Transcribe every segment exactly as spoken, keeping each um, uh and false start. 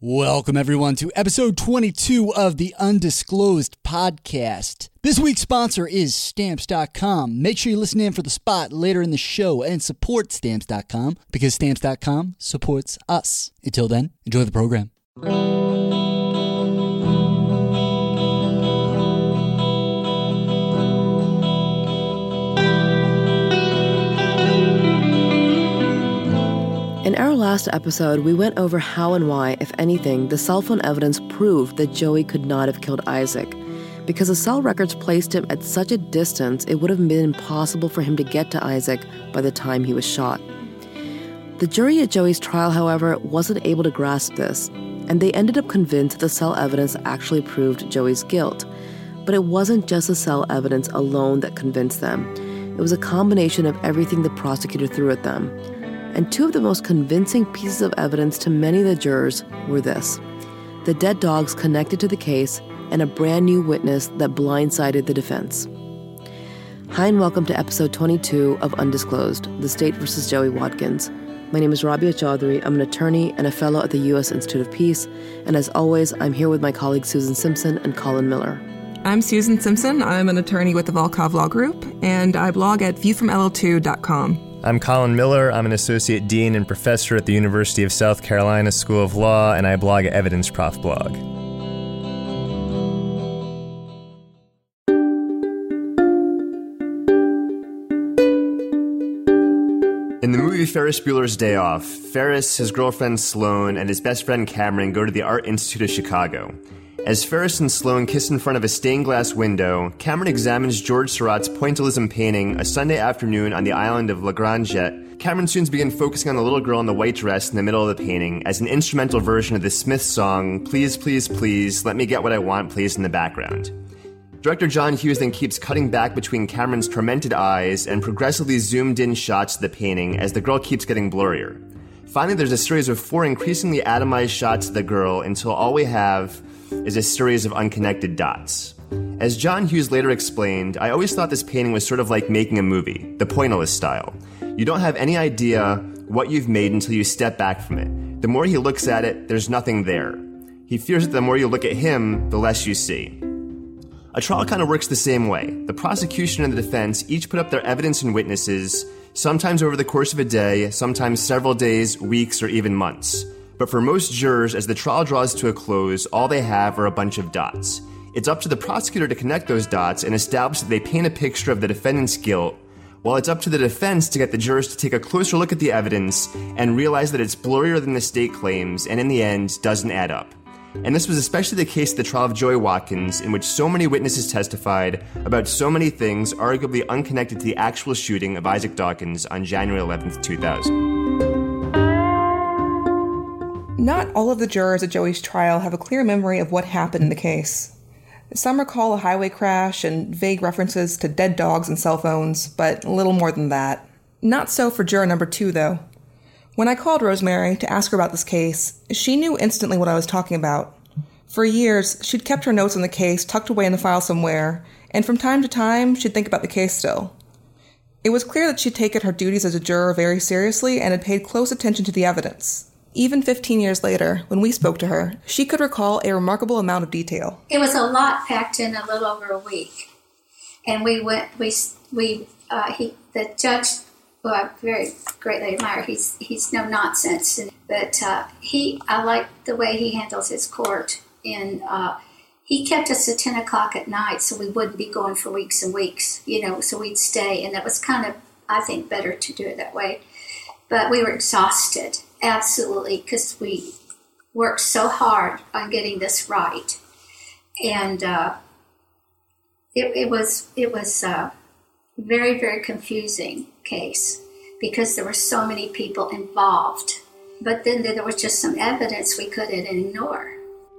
Welcome, everyone, to episode twenty-two of the Undisclosed Podcast. This week's sponsor is Stamps dot com. Make sure you listen in for the spot later in the show and support Stamps dot com because Stamps dot com supports us. Until then, enjoy the program. In our last episode, we went over how and why, if anything, the cell phone evidence proved that Joey could not have killed Isaac. Because the cell records placed him at such a distance, it would have been impossible for him to get to Isaac by the time he was shot. The jury at Joey's trial, however, wasn't able to grasp this, and they ended up convinced that the cell evidence actually proved Joey's guilt. But it wasn't just the cell evidence alone that convinced them. It was a combination of everything the prosecutor threw at them. And two of the most convincing pieces of evidence to many of the jurors were this: the dead dogs connected to the case and a brand new witness that blindsided the defense. Hi and welcome to episode twenty-two of Undisclosed, The State versus Joey Watkins. My name is Rabia Chaudhry. I'm an attorney and a fellow at the U S Institute of Peace. And as always, I'm here with my colleagues Susan Simpson and Colin Miller. I'm Susan Simpson. I'm an attorney with the Volkov Law Group, and I blog at view from L L two dot com. I'm Colin Miller. I'm an associate dean and professor at the University of South Carolina School of Law, and I blog at Evidence Prof Blog. In the movie Ferris Bueller's Day Off, Ferris, his girlfriend Sloane, and his best friend Cameron go to the Art Institute of Chicago. As Ferris and Sloane kiss in front of a stained glass window, Cameron examines George Seurat's Pointillism painting a Sunday afternoon on the island of La Grande Jette. Cameron soon begins focusing on the little girl in the white dress in the middle of the painting as an instrumental version of the Smiths song, Please, Please, Please, Let Me Get What I Want plays in the background. Director John Hughes then keeps cutting back between Cameron's tormented eyes and progressively zoomed-in shots of the painting as the girl keeps getting blurrier. Finally, there's a series of four increasingly atomized shots of the girl until all we have is a series of unconnected dots. As John Hughes later explained, I always thought this painting was sort of like making a movie, the Pointillist style. You don't have any idea what you've made until you step back from it. The more he looks at it, there's nothing there. He fears that the more you look at him, the less you see. A trial kind of works the same way. The prosecution and the defense each put up their evidence and witnesses, sometimes over the course of a day, sometimes several days, weeks, or even months. But for most jurors, as the trial draws to a close, all they have are a bunch of dots. It's up to the prosecutor to connect those dots and establish that they paint a picture of the defendant's guilt, while it's up to the defense to get the jurors to take a closer look at the evidence and realize that it's blurrier than the state claims and in the end doesn't add up. And this was especially the case at the trial of Joey Watkins, in which so many witnesses testified about so many things arguably unconnected to the actual shooting of Isaac Dawkins on January eleventh, two thousand. Not all of the jurors at Joey's trial have a clear memory of what happened in the case. Some recall a highway crash and vague references to dead dogs and cell phones, but little more than that. Not so for juror number two, though. When I called Rosemary to ask her about this case, she knew instantly what I was talking about. For years, she'd kept her notes on the case tucked away in the file somewhere, and from time to time, she'd think about the case still. It was clear that she'd taken her duties as a juror very seriously and had paid close attention to the evidence. Even fifteen years later, when we spoke to her, she could recall a remarkable amount of detail. It was a lot packed in a little over a week. And we went, we, we, uh, he, the judge, who I very greatly admire, he's, he's no nonsense. But uh, he, I like the way he handles his court. And uh, he kept us at ten o'clock at night so we wouldn't be going for weeks and weeks, you know, so we'd stay. And that was kind of, I think, better to do it that way. But we were exhausted. Absolutely, because we worked so hard on getting this right, and uh, it, it was it was a very very confusing case because there were so many people involved. But then there was just some evidence we couldn't ignore.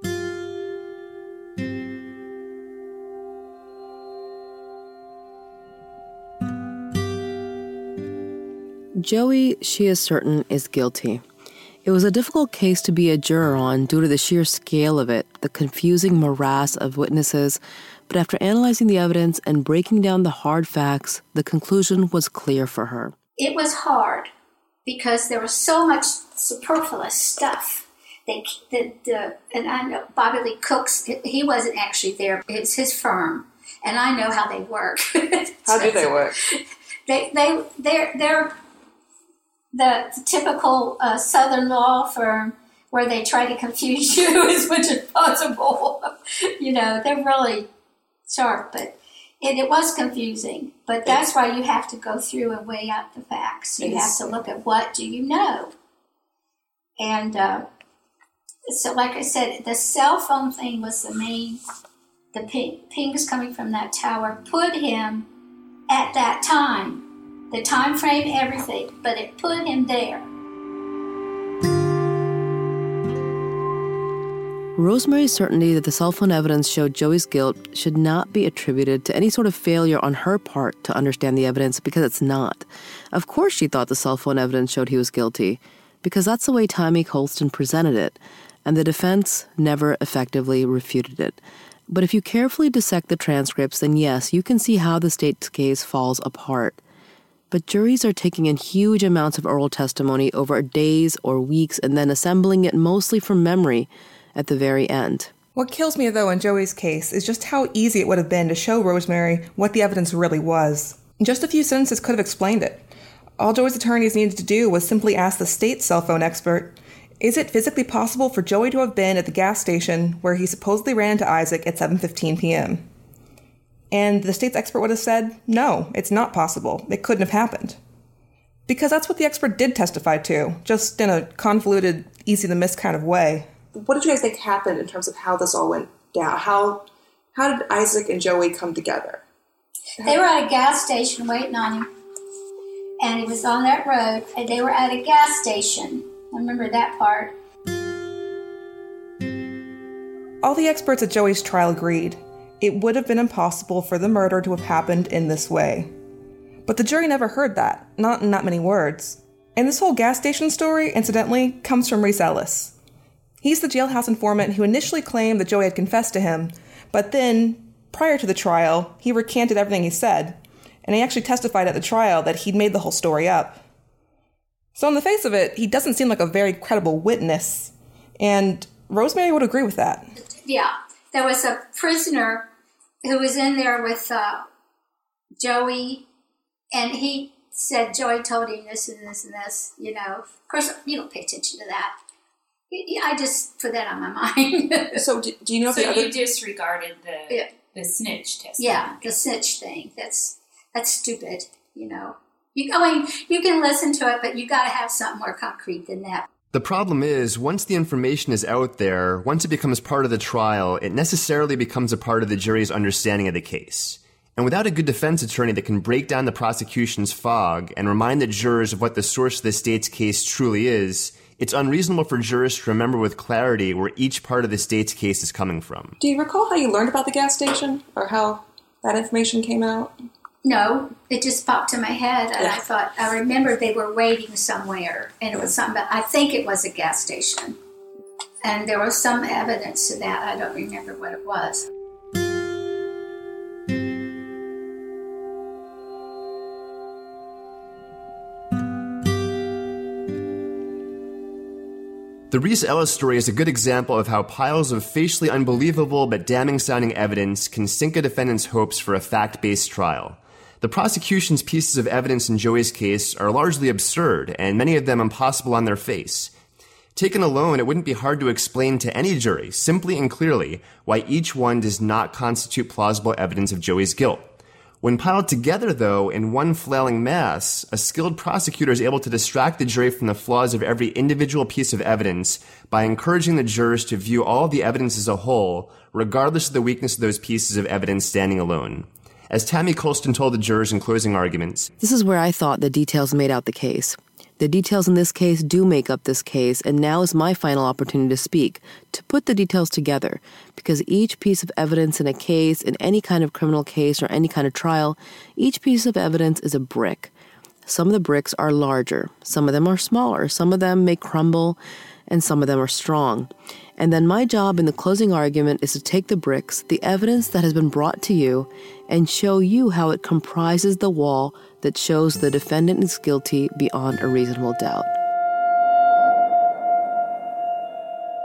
Joey, she is certain, is guilty. It was a difficult case to be a juror on due to the sheer scale of it, the confusing morass of witnesses, but after analyzing the evidence and breaking down the hard facts, the conclusion was clear for her. It was hard because there was so much superfluous stuff They, the, the, and I know Bobby Lee Cooks, he wasn't actually there. It's his firm, and I know how they work. How do they work? They, they, they're, they're the, the typical uh, Southern law firm where they try to confuse you as much as possible. You know, they're really sharp, but it, it was confusing. But that's why you have to go through and weigh out the facts. You have to look at what do you know. And uh, so, like I said, the cell phone thing was the main, the ping, pings coming from that tower put him at that time. The time frame, everything, but it put him there. Rosemary's certainty that the cell phone evidence showed Joey's guilt should not be attributed to any sort of failure on her part to understand the evidence, because it's not. Of course she thought the cell phone evidence showed he was guilty, because that's the way Tammy Colston presented it, and the defense never effectively refuted it. But if you carefully dissect the transcripts, then yes, you can see how the state's case falls apart. But juries are taking in huge amounts of oral testimony over days or weeks and then assembling it mostly from memory at the very end. What kills me, though, in Joey's case is just how easy it would have been to show Rosemary what the evidence really was. Just a few sentences could have explained it. All Joey's attorneys needed to do was simply ask the state's cell phone expert, is it physically possible for Joey to have been at the gas station where he supposedly ran into Isaac at seven fifteen p.m.? And the state's expert would have said, no, it's not possible. It couldn't have happened. Because that's what the expert did testify to, just in a convoluted, easy-to-miss kind of way. What did you guys think happened in terms of how this all went down? How how did Isaac and Joey come together? They were at a gas station waiting on him, and he was on that road, and they were at a gas station. I remember that part. All the experts at Joey's trial agreed it would have been impossible for the murder to have happened in this way. But the jury never heard that, not in that many words. And this whole gas station story, incidentally, comes from Reese Ellis. He's the jailhouse informant who initially claimed that Joey had confessed to him, but then, prior to the trial, he recanted everything he said, and he actually testified at the trial that he'd made the whole story up. So on the face of it, he doesn't seem like a very credible witness, and Rosemary would agree with that. Yeah, there was a prisoner who was in there with uh, Joey, and he said Joey told him this and this and this, you know. Of course, you don't pay attention to that. I just put that on my mind. So do, do you know if so the other... you disregarded the yeah. the snitch test? Yeah, the snitch thing. That's that's stupid, you know. You, I mean, you can listen to it, but you got to have something more concrete than that. The problem is, once the information is out there, once it becomes part of the trial, it necessarily becomes a part of the jury's understanding of the case. And without a good defense attorney that can break down the prosecution's fog and remind the jurors of what the source of the state's case truly is, it's unreasonable for jurors to remember with clarity where each part of the state's case is coming from. Do you recall how you learned about the gas station, or how that information came out? No, it just popped in my head, and Yeah. I thought, I remember they were waiting somewhere, and it was something, but I think it was a gas station. And there was some evidence to that. I don't remember what it was. The Reese Ellis story is a good example of how piles of facially unbelievable but damning-sounding evidence can sink a defendant's hopes for a fact-based trial. The prosecution's pieces of evidence in Joey's case are largely absurd, and many of them impossible on their face. Taken alone, it wouldn't be hard to explain to any jury, simply and clearly, why each one does not constitute plausible evidence of Joey's guilt. When piled together, though, in one flailing mass, a skilled prosecutor is able to distract the jury from the flaws of every individual piece of evidence by encouraging the jurors to view all of the evidence as a whole, regardless of the weakness of those pieces of evidence standing alone. As Tammy Colston told the jurors in closing arguments, "This is where I thought the details made out the case. The details in this case do make up this case, and now is my final opportunity to speak, to put the details together, because each piece of evidence in a case, in any kind of criminal case or any kind of trial, each piece of evidence is a brick. Some of the bricks are larger, some of them are smaller, some of them may crumble, and some of them are strong. And then my job in the closing argument is to take the bricks, the evidence that has been brought to you, and show you how it comprises the wall that shows the defendant is guilty beyond a reasonable doubt."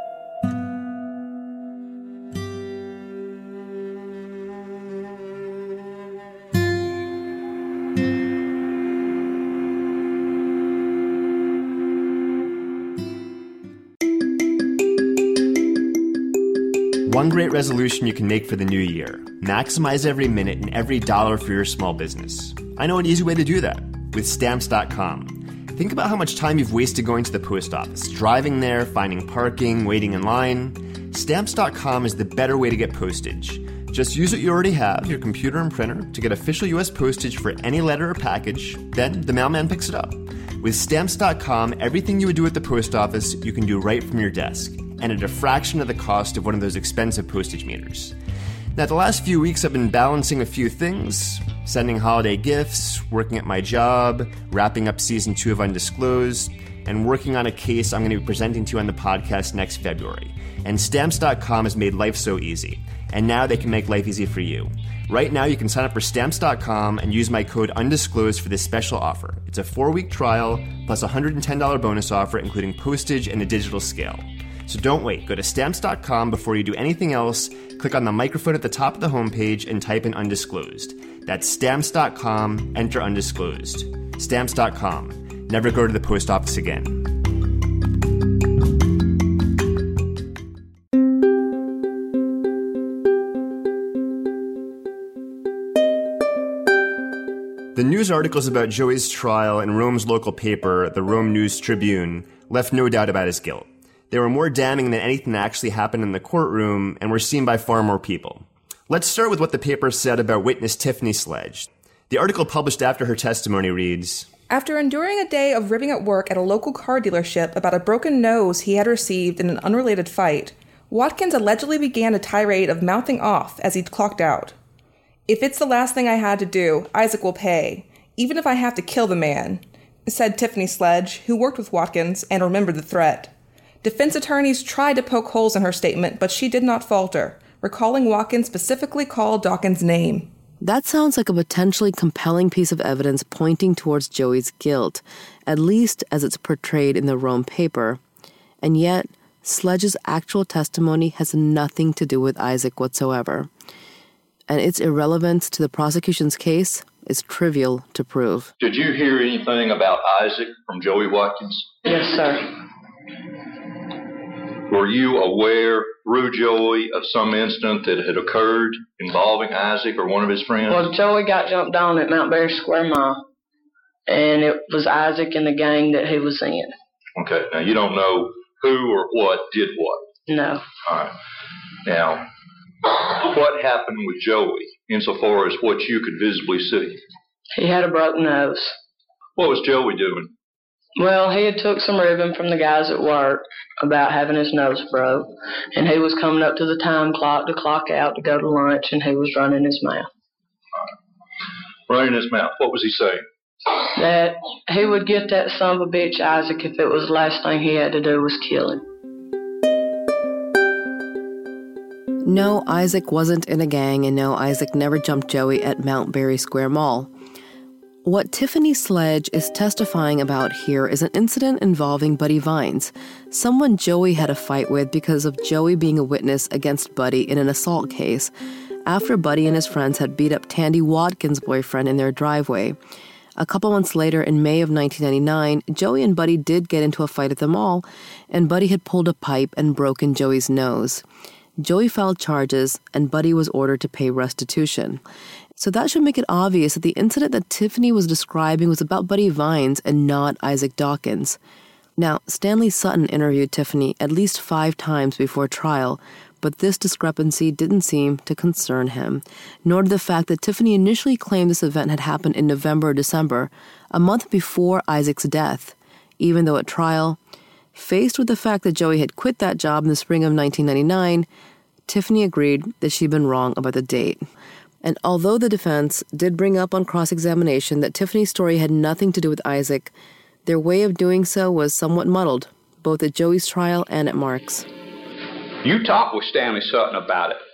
one great resolution you can make for the new year. Maximize every minute and every dollar for your small business. I know an easy way to do that with Stamps dot com. Think about how much time you've wasted going to the post office, driving there, finding parking, waiting in line. Stamps dot com is the better way to get postage. Just use what you already have, your computer and printer, to get official U S postage for any letter or package. Then the mailman picks it up. With Stamps dot com, everything you would do at the post office, you can do right from your desk, and at a fraction of the cost of one of those expensive postage meters. Now, the last few weeks I've been balancing a few things, sending holiday gifts, working at my job, wrapping up season two of Undisclosed, and working on a case I'm going to be presenting to you on the podcast next February. And Stamps dot com has made life so easy. And now they can make life easy for you. Right now, you can sign up for Stamps dot com and use my code UNDISCLOSED for this special offer. It's a four-week trial plus a one hundred ten dollars bonus offer, including postage and a digital scale. So don't wait. Go to Stamps dot com before you do anything else. Click on the microphone at the top of the homepage and type in Undisclosed. That's Stamps dot com, enter Undisclosed. Stamps dot com. Never go to the post office again. The news articles about Joey's trial in Rome's local paper, the Rome News Tribune, left no doubt about his guilt. They were more damning than anything that actually happened in the courtroom and were seen by far more people. Let's start with what the paper said about witness Tiffany Sledge. The article published after her testimony reads, After enduring a day of ribbing at work at a local car dealership about a broken nose he had received in an unrelated fight, Watkins allegedly began a tirade of mouthing off as he clocked out. If it's the last thing I had to do, Isaac will pay, even if I have to kill the man, said Tiffany Sledge, who worked with Watkins and remembered the threat. Defense attorneys tried to poke holes in her statement, but she did not falter, recalling Watkins specifically called Dawkins' name. That sounds like a potentially compelling piece of evidence pointing towards Joey's guilt, at least as it's portrayed in the Rome paper. And yet, Sledge's actual testimony has nothing to do with Isaac whatsoever. And its irrelevance to the prosecution's case is trivial to prove. Did you hear anything about Isaac from Joey Watkins? Yes, sir. Were you aware through Joey of some incident that had occurred involving Isaac or one of his friends? Well, Joey got jumped on at Mount Berry Square Mile, and it was Isaac and the gang that he was in. Okay, now you don't know who or what did what? No. All right. Now, what happened with Joey insofar as what you could visibly see? He had a broken nose. What was Joey doing? Well, he had took some ribbon from the guys at work about having his nose broke, and he was coming up to the time clock to clock out to go to lunch, and he was running his mouth. Running his mouth. What was he saying? That he would get that son of a bitch Isaac if it was the last thing he had to do was kill him. No, Isaac wasn't in a gang, and no, Isaac never jumped Joey at Mount Berry Square Mall. What Tiffany Sledge is testifying about here is an incident involving Buddy Vines, someone Joey had a fight with because of Joey being a witness against Buddy in an assault case, after Buddy and his friends had beat up Tandy Watkins' boyfriend in their driveway. A couple months later, in May of nineteen ninety-nine, Joey and Buddy did get into a fight at the mall, and Buddy had pulled a pipe and broken Joey's nose. Joey filed charges, and Buddy was ordered to pay restitution. So that should make it obvious that the incident that Tiffany was describing was about Buddy Vines and not Isaac Dawkins. Now, Stanley Sutton interviewed Tiffany at least five times before trial, but this discrepancy didn't seem to concern him, nor did the fact that Tiffany initially claimed this event had happened in November or December, a month before Isaac's death, even though at trial, faced with the fact that Joey had quit that job in the spring of nineteen ninety-nine, Tiffany agreed that she'd been wrong about the date. And although the defense did bring up on cross-examination that Tiffany's story had nothing to do with Isaac, their way of doing so was somewhat muddled, both at Joey's trial and at Mark's. You talked with Stanley Sutton about it,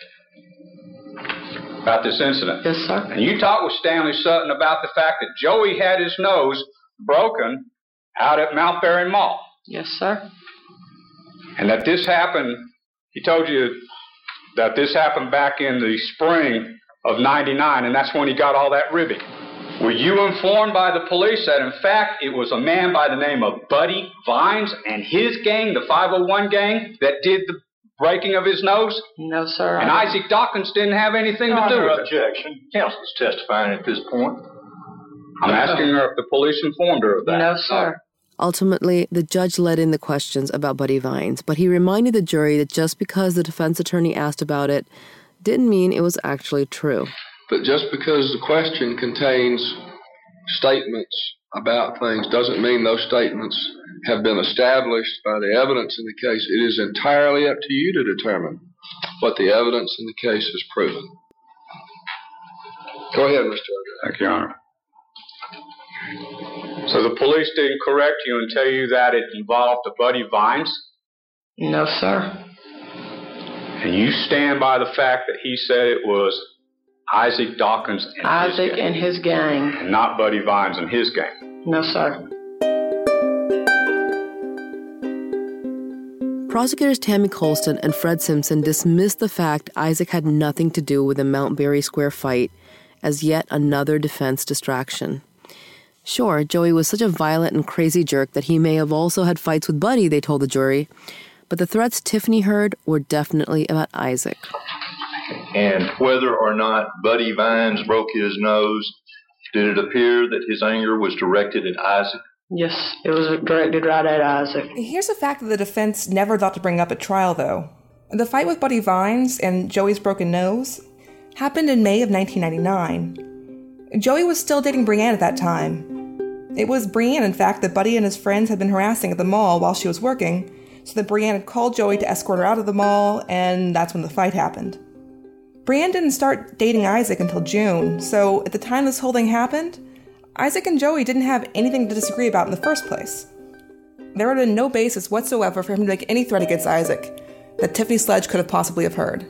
about this incident. Yes, sir. And you talked with Stanley Sutton about the fact that Joey had his nose broken out at Mount Berry Mall. Yes, sir. And that this happened, he told you that this happened back in the spring of ninety-nine, and that's when he got all that ribbing. Were you informed by the police that, in fact, it was a man by the name of Buddy Vines and his gang, the five oh one gang, that did the breaking of his nose? No, sir. And Isaac Dawkins didn't have anything to do with it. Objection. Counsel's testifying at this point. I'm asking her if the police informed her of that. No, sir. Ultimately, the judge let in the questions about Buddy Vines, but he reminded the jury that just because the defense attorney asked about it didn't mean it was actually true. But just because the question contains statements about things doesn't mean those statements have been established by the evidence in the case. It is entirely up to you to determine what the evidence in the case has proven. Go ahead, Mister Judge. Thank you, Your Honor. So the police didn't correct you and tell you that it involved a Buddy Vines? No, sir. And you stand by the fact that he said it was Isaac Dawkins and Isaac his gang, and his gang. and not Buddy Vines and his gang? No, sir. Prosecutors Tammy Colston and Fred Simpson dismissed the fact Isaac had nothing to do with the Mount Berry Square fight as yet another defense distraction. Sure, Joey was such a violent and crazy jerk that he may have also had fights with Buddy, they told the jury, but the threats Tiffany heard were definitely about Isaac. And whether or not Buddy Vines broke his nose, did it appear that his anger was directed at Isaac? Yes, it was directed right at Isaac. Here's a fact that the defense never thought to bring up at trial, though. The fight with Buddy Vines and Joey's broken nose happened in May of nineteen ninety-nine. Joey was still dating Brianne at that time. It was Brianne, in fact, that Buddy and his friends had been harassing at the mall while she was working, so that Brianne had called Joey to escort her out of the mall, and that's when the fight happened. Brianne didn't start dating Isaac until June, so at the time this whole thing happened, Isaac and Joey didn't have anything to disagree about in the first place. There had been no basis whatsoever for him to make any threat against Isaac that Tiffany Sledge could have possibly have heard.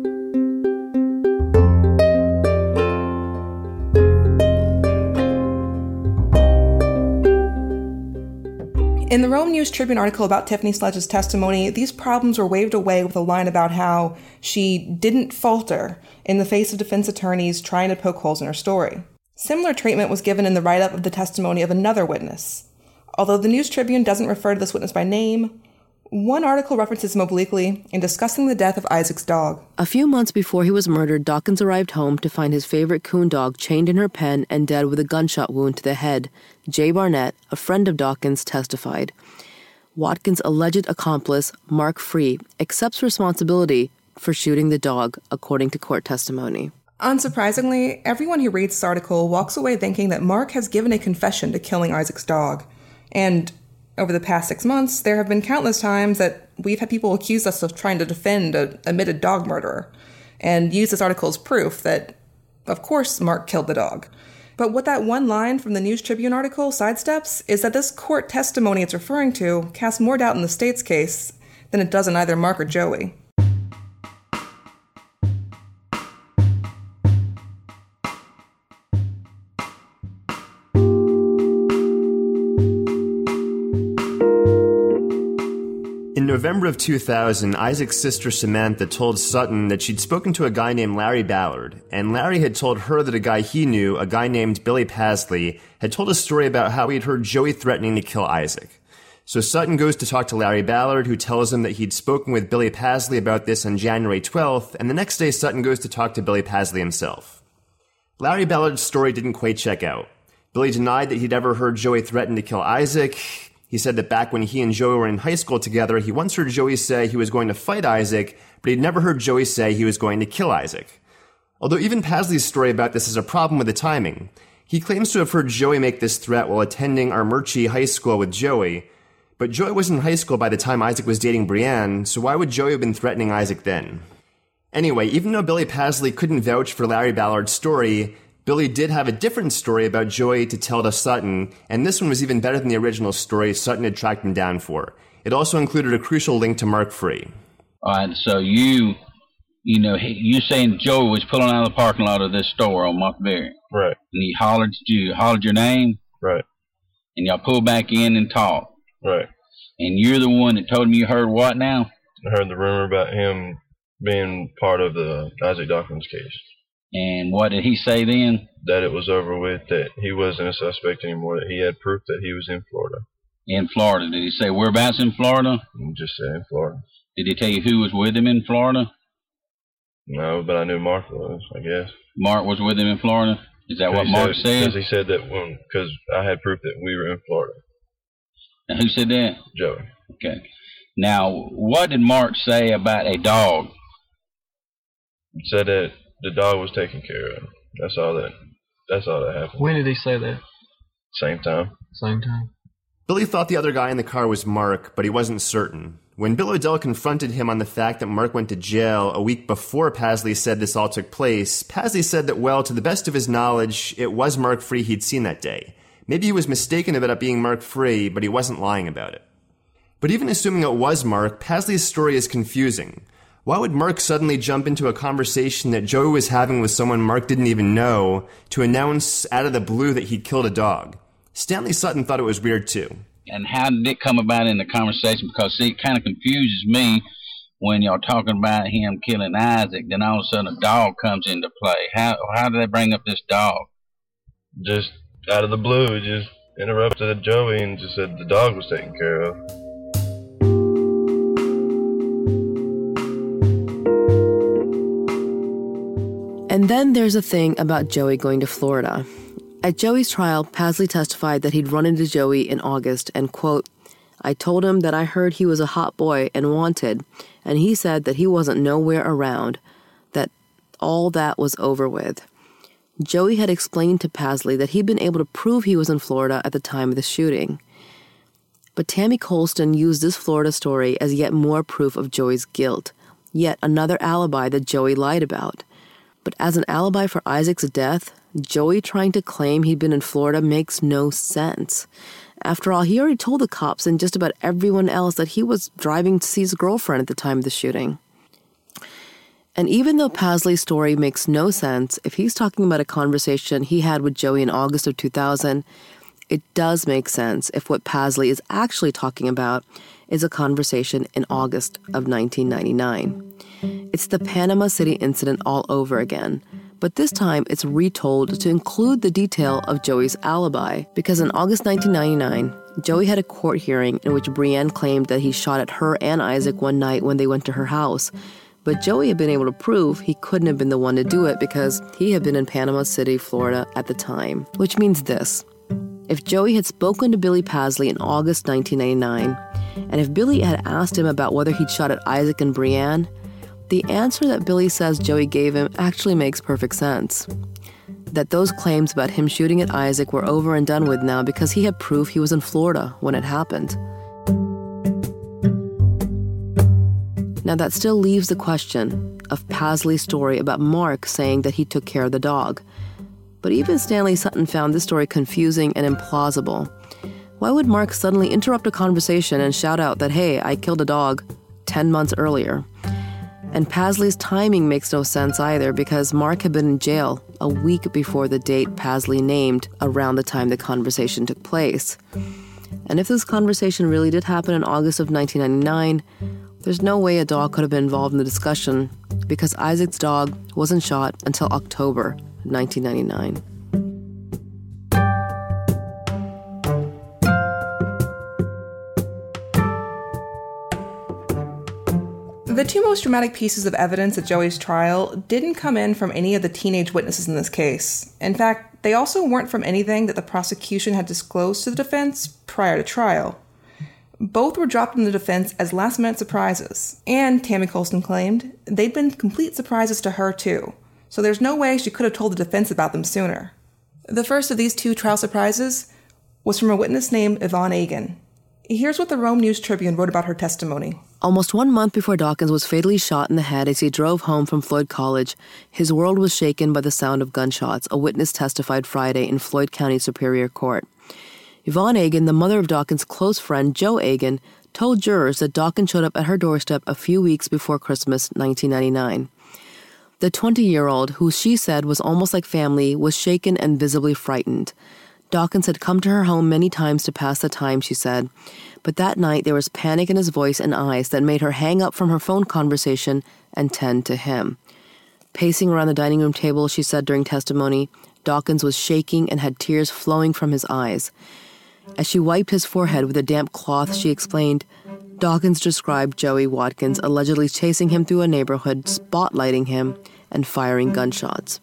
In the Rome News Tribune article about Tiffany Sledge's testimony, these problems were waved away with a line about how she didn't falter in the face of defense attorneys trying to poke holes in her story. Similar treatment was given in the write-up of the testimony of another witness. Although the News Tribune doesn't refer to this witness by name, one article references him obliquely in discussing the death of Isaac's dog. A few months before he was murdered, Dawkins arrived home to find his favorite coon dog chained in her pen and dead with a gunshot wound to the head. Jay Barnett, a friend of Dawkins, testified. Watkins' alleged accomplice, Mark Free, accepts responsibility for shooting the dog, according to court testimony. Unsurprisingly, everyone who reads this article walks away thinking that Mark has given a confession to killing Isaac's dog. And over the past six months, there have been countless times that we've had people accuse us of trying to defend an admitted dog murderer and use this article as proof that, of course, Mark killed the dog. But what that one line from the News Tribune article sidesteps is that this court testimony it's referring to casts more doubt in the state's case than it does in either Mark or Joey. In November of two thousand, Isaac's sister Samantha told Sutton that she'd spoken to a guy named Larry Ballard, and Larry had told her that a guy he knew, a guy named Billy Pasley, had told a story about how he'd heard Joey threatening to kill Isaac. So Sutton goes to talk to Larry Ballard, who tells him that he'd spoken with Billy Pasley about this on January twelfth, and the next day Sutton goes to talk to Billy Pasley himself. Larry Ballard's story didn't quite check out. Billy denied that he'd ever heard Joey threaten to kill Isaac. He said that back when he and Joey were in high school together, he once heard Joey say he was going to fight Isaac, but he'd never heard Joey say he was going to kill Isaac. Although even Pasley's story about this is a problem with the timing. He claims to have heard Joey make this threat while attending Armurchie High School with Joey, but Joey was in high school by the time Isaac was dating Brianne, so why would Joey have been threatening Isaac then? Anyway, even though Billy Pasley couldn't vouch for Larry Ballard's story, Billy did have a different story about Joey to tell to Sutton, and this one was even better than the original story Sutton had tracked him down for. It also included a crucial link to Mark Free. All right, so you, you know, you saying Joey was pulling out of the parking lot of this store on Montgomery. Right. And he hollered at you, hollered your name. Right. And y'all pulled back in and talked. Right. And you're the one that told me you heard what now? I heard the rumor about him being part of the Isaac Dawkins case. And what did he say then? That it was over with, that he wasn't a suspect anymore, that he had proof that he was in Florida. In Florida. Did he say whereabouts in Florida? Just say in Florida. Did he tell you who was with him in Florida? No, but I knew Mark was, I guess. Mark was with him in Florida? Is that what Mark said? Because he said that when, because I had proof that we were in Florida. And who said that? Joey. Okay. Now, what did Mark say about a dog? He said that the dog was taken care of. That's all that, that's all that happened. When did he say that? Same time. Same time. Billy thought the other guy in the car was Mark, but he wasn't certain. When Bill O'Dell confronted him on the fact that Mark went to jail a week before Pasley said this all took place, Pasley said that, well, to the best of his knowledge, it was Mark Free he'd seen that day. Maybe he was mistaken about it being Mark Free, but he wasn't lying about it. But even assuming it was Mark, Pasley's story is confusing. Why would Mark suddenly jump into a conversation that Joey was having with someone Mark didn't even know to announce out of the blue that he'd killed a dog? Stanley Sutton thought it was weird too. And how did it come about in the conversation? Because, see, it kind of confuses me when y'all talking about him killing Isaac, then all of a sudden a dog comes into play. How how did they bring up this dog? Just out of the blue, it just interrupted Joey and just said the dog was taken care of. And then there's a thing about Joey going to Florida. At Joey's trial, Pasley testified that he'd run into Joey in August and, quote, I told him that I heard he was a hot boy and wanted, and he said that he wasn't nowhere around, that all that was over with. Joey had explained to Pasley that he'd been able to prove he was in Florida at the time of the shooting. But Tammy Colston used this Florida story as yet more proof of Joey's guilt, yet another alibi that Joey lied about. But as an alibi for Isaac's death, Joey trying to claim he'd been in Florida makes no sense. After all, he already told the cops and just about everyone else that he was driving to see his girlfriend at the time of the shooting. And even though Pasley's story makes no sense, if he's talking about a conversation he had with Joey in August of two thousand, it does make sense if what Pasley is actually talking about is a conversation in August of nineteen ninety-nine. It's the Panama City incident all over again, but this time it's retold to include the detail of Joey's alibi, because in August nineteen ninety-nine, Joey had a court hearing in which Brianne claimed that he shot at her and Isaac one night when they went to her house. But Joey had been able to prove he couldn't have been the one to do it because he had been in Panama City, Florida at the time. Which means this. If Joey had spoken to Billy Pasley in August nineteen ninety-nine, and if Billy had asked him about whether he'd shot at Isaac and Brianne, the answer that Billy says Joey gave him actually makes perfect sense. That those claims about him shooting at Isaac were over and done with now because he had proof he was in Florida when it happened. Now that still leaves the question of Pasley's story about Mark saying that he took care of the dog. But even Stanley Sutton found this story confusing and implausible. Why would Mark suddenly interrupt a conversation and shout out that, hey, I killed a dog ten months earlier? And Pasley's timing makes no sense either because Mark had been in jail a week before the date Pasley named around the time the conversation took place. And if this conversation really did happen in August of nineteen ninety-nine, there's no way a dog could have been involved in the discussion because Isaac's dog wasn't shot until October nineteen ninety-nine. The two most dramatic pieces of evidence at Joey's trial didn't come in from any of the teenage witnesses in this case. In fact, they also weren't from anything that the prosecution had disclosed to the defense prior to trial. Both were dropped in the defense as last-minute surprises, and Tammy Colston claimed they'd been complete surprises to her too, so there's no way she could have told the defense about them sooner. The first of these two trial surprises was from a witness named Yvonne Agan. Here's what the Rome News-Tribune wrote about her testimony. Almost one month before Dawkins was fatally shot in the head as he drove home from Floyd College, his world was shaken by the sound of gunshots, a witness testified Friday in Floyd County Superior Court. Yvonne Agan, the mother of Dawkins' close friend Joe Agan, told jurors that Dawkins showed up at her doorstep a few weeks before Christmas nineteen ninety-nine. The twenty-year-old, who she said was almost like family, was shaken and visibly frightened. Dawkins had come to her home many times to pass the time, she said, but that night there was panic in his voice and eyes that made her hang up from her phone conversation and tend to him. Pacing around the dining room table, she said during testimony, Dawkins was shaking and had tears flowing from his eyes. As she wiped his forehead with a damp cloth, she explained, Dawkins described Joey Watkins allegedly chasing him through a neighborhood, spotlighting him, and firing gunshots.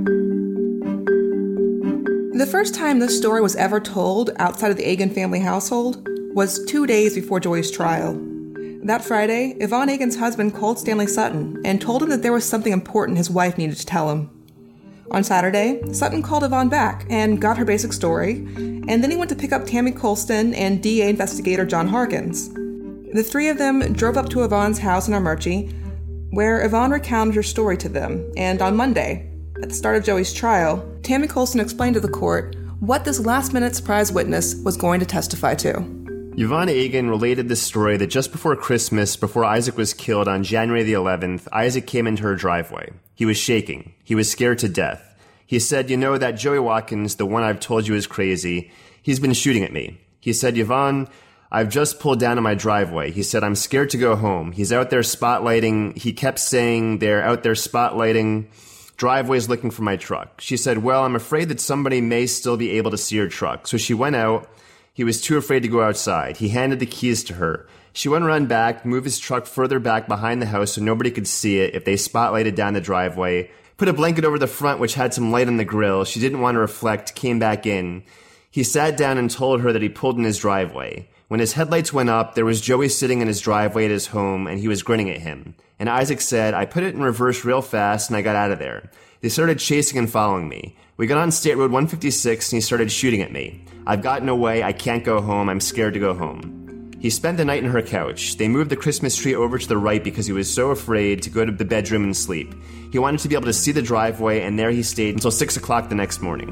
The first time this story was ever told outside of the Agin family household was two days before Joey's trial. That Friday, Yvonne Agin's husband called Stanley Sutton and told him that there was something important his wife needed to tell him. On Saturday, Sutton called Yvonne back and got her basic story, and then he went to pick up Tammy Colston and D A investigator John Harkins. The three of them drove up to Yvonne's house in Armuchee, where Yvonne recounted her story to them, and on Monday, at the start of Joey's trial, Tammy Colston explained to the court what this last-minute surprise witness was going to testify to. Yvonne Agin related the story that just before Christmas, before Isaac was killed on January the eleventh, Isaac came into her driveway. He was shaking. He was scared to death. He said, you know, that Joey Watkins, the one I've told you is crazy, he's been shooting at me. He said, Yvonne, I've just pulled down in my driveway. He said, I'm scared to go home. He's out there spotlighting. He kept saying they're out there spotlighting driveways looking for my truck. She said, well, I'm afraid that somebody may still be able to see her truck. So she went out. He was too afraid to go outside. He handed the keys to her. She went around back, moved his truck further back behind the house so nobody could see it if they spotlighted down the driveway, put a blanket over the front which had some light on the grill. She didn't want to reflect, came back in. He sat down and told her that he pulled in his driveway. When his headlights went up, there was Joey sitting in his driveway at his home, and he was grinning at him. And Isaac said, I put it in reverse real fast, and I got out of there. They started chasing and following me. We got on State Road one fifty-six, and he started shooting at me. I've gotten away. I can't go home. I'm scared to go home. He spent the night in her couch. They moved the Christmas tree over to the right because he was so afraid to go to the bedroom and sleep. He wanted to be able to see the driveway, and there he stayed until six o'clock the next morning.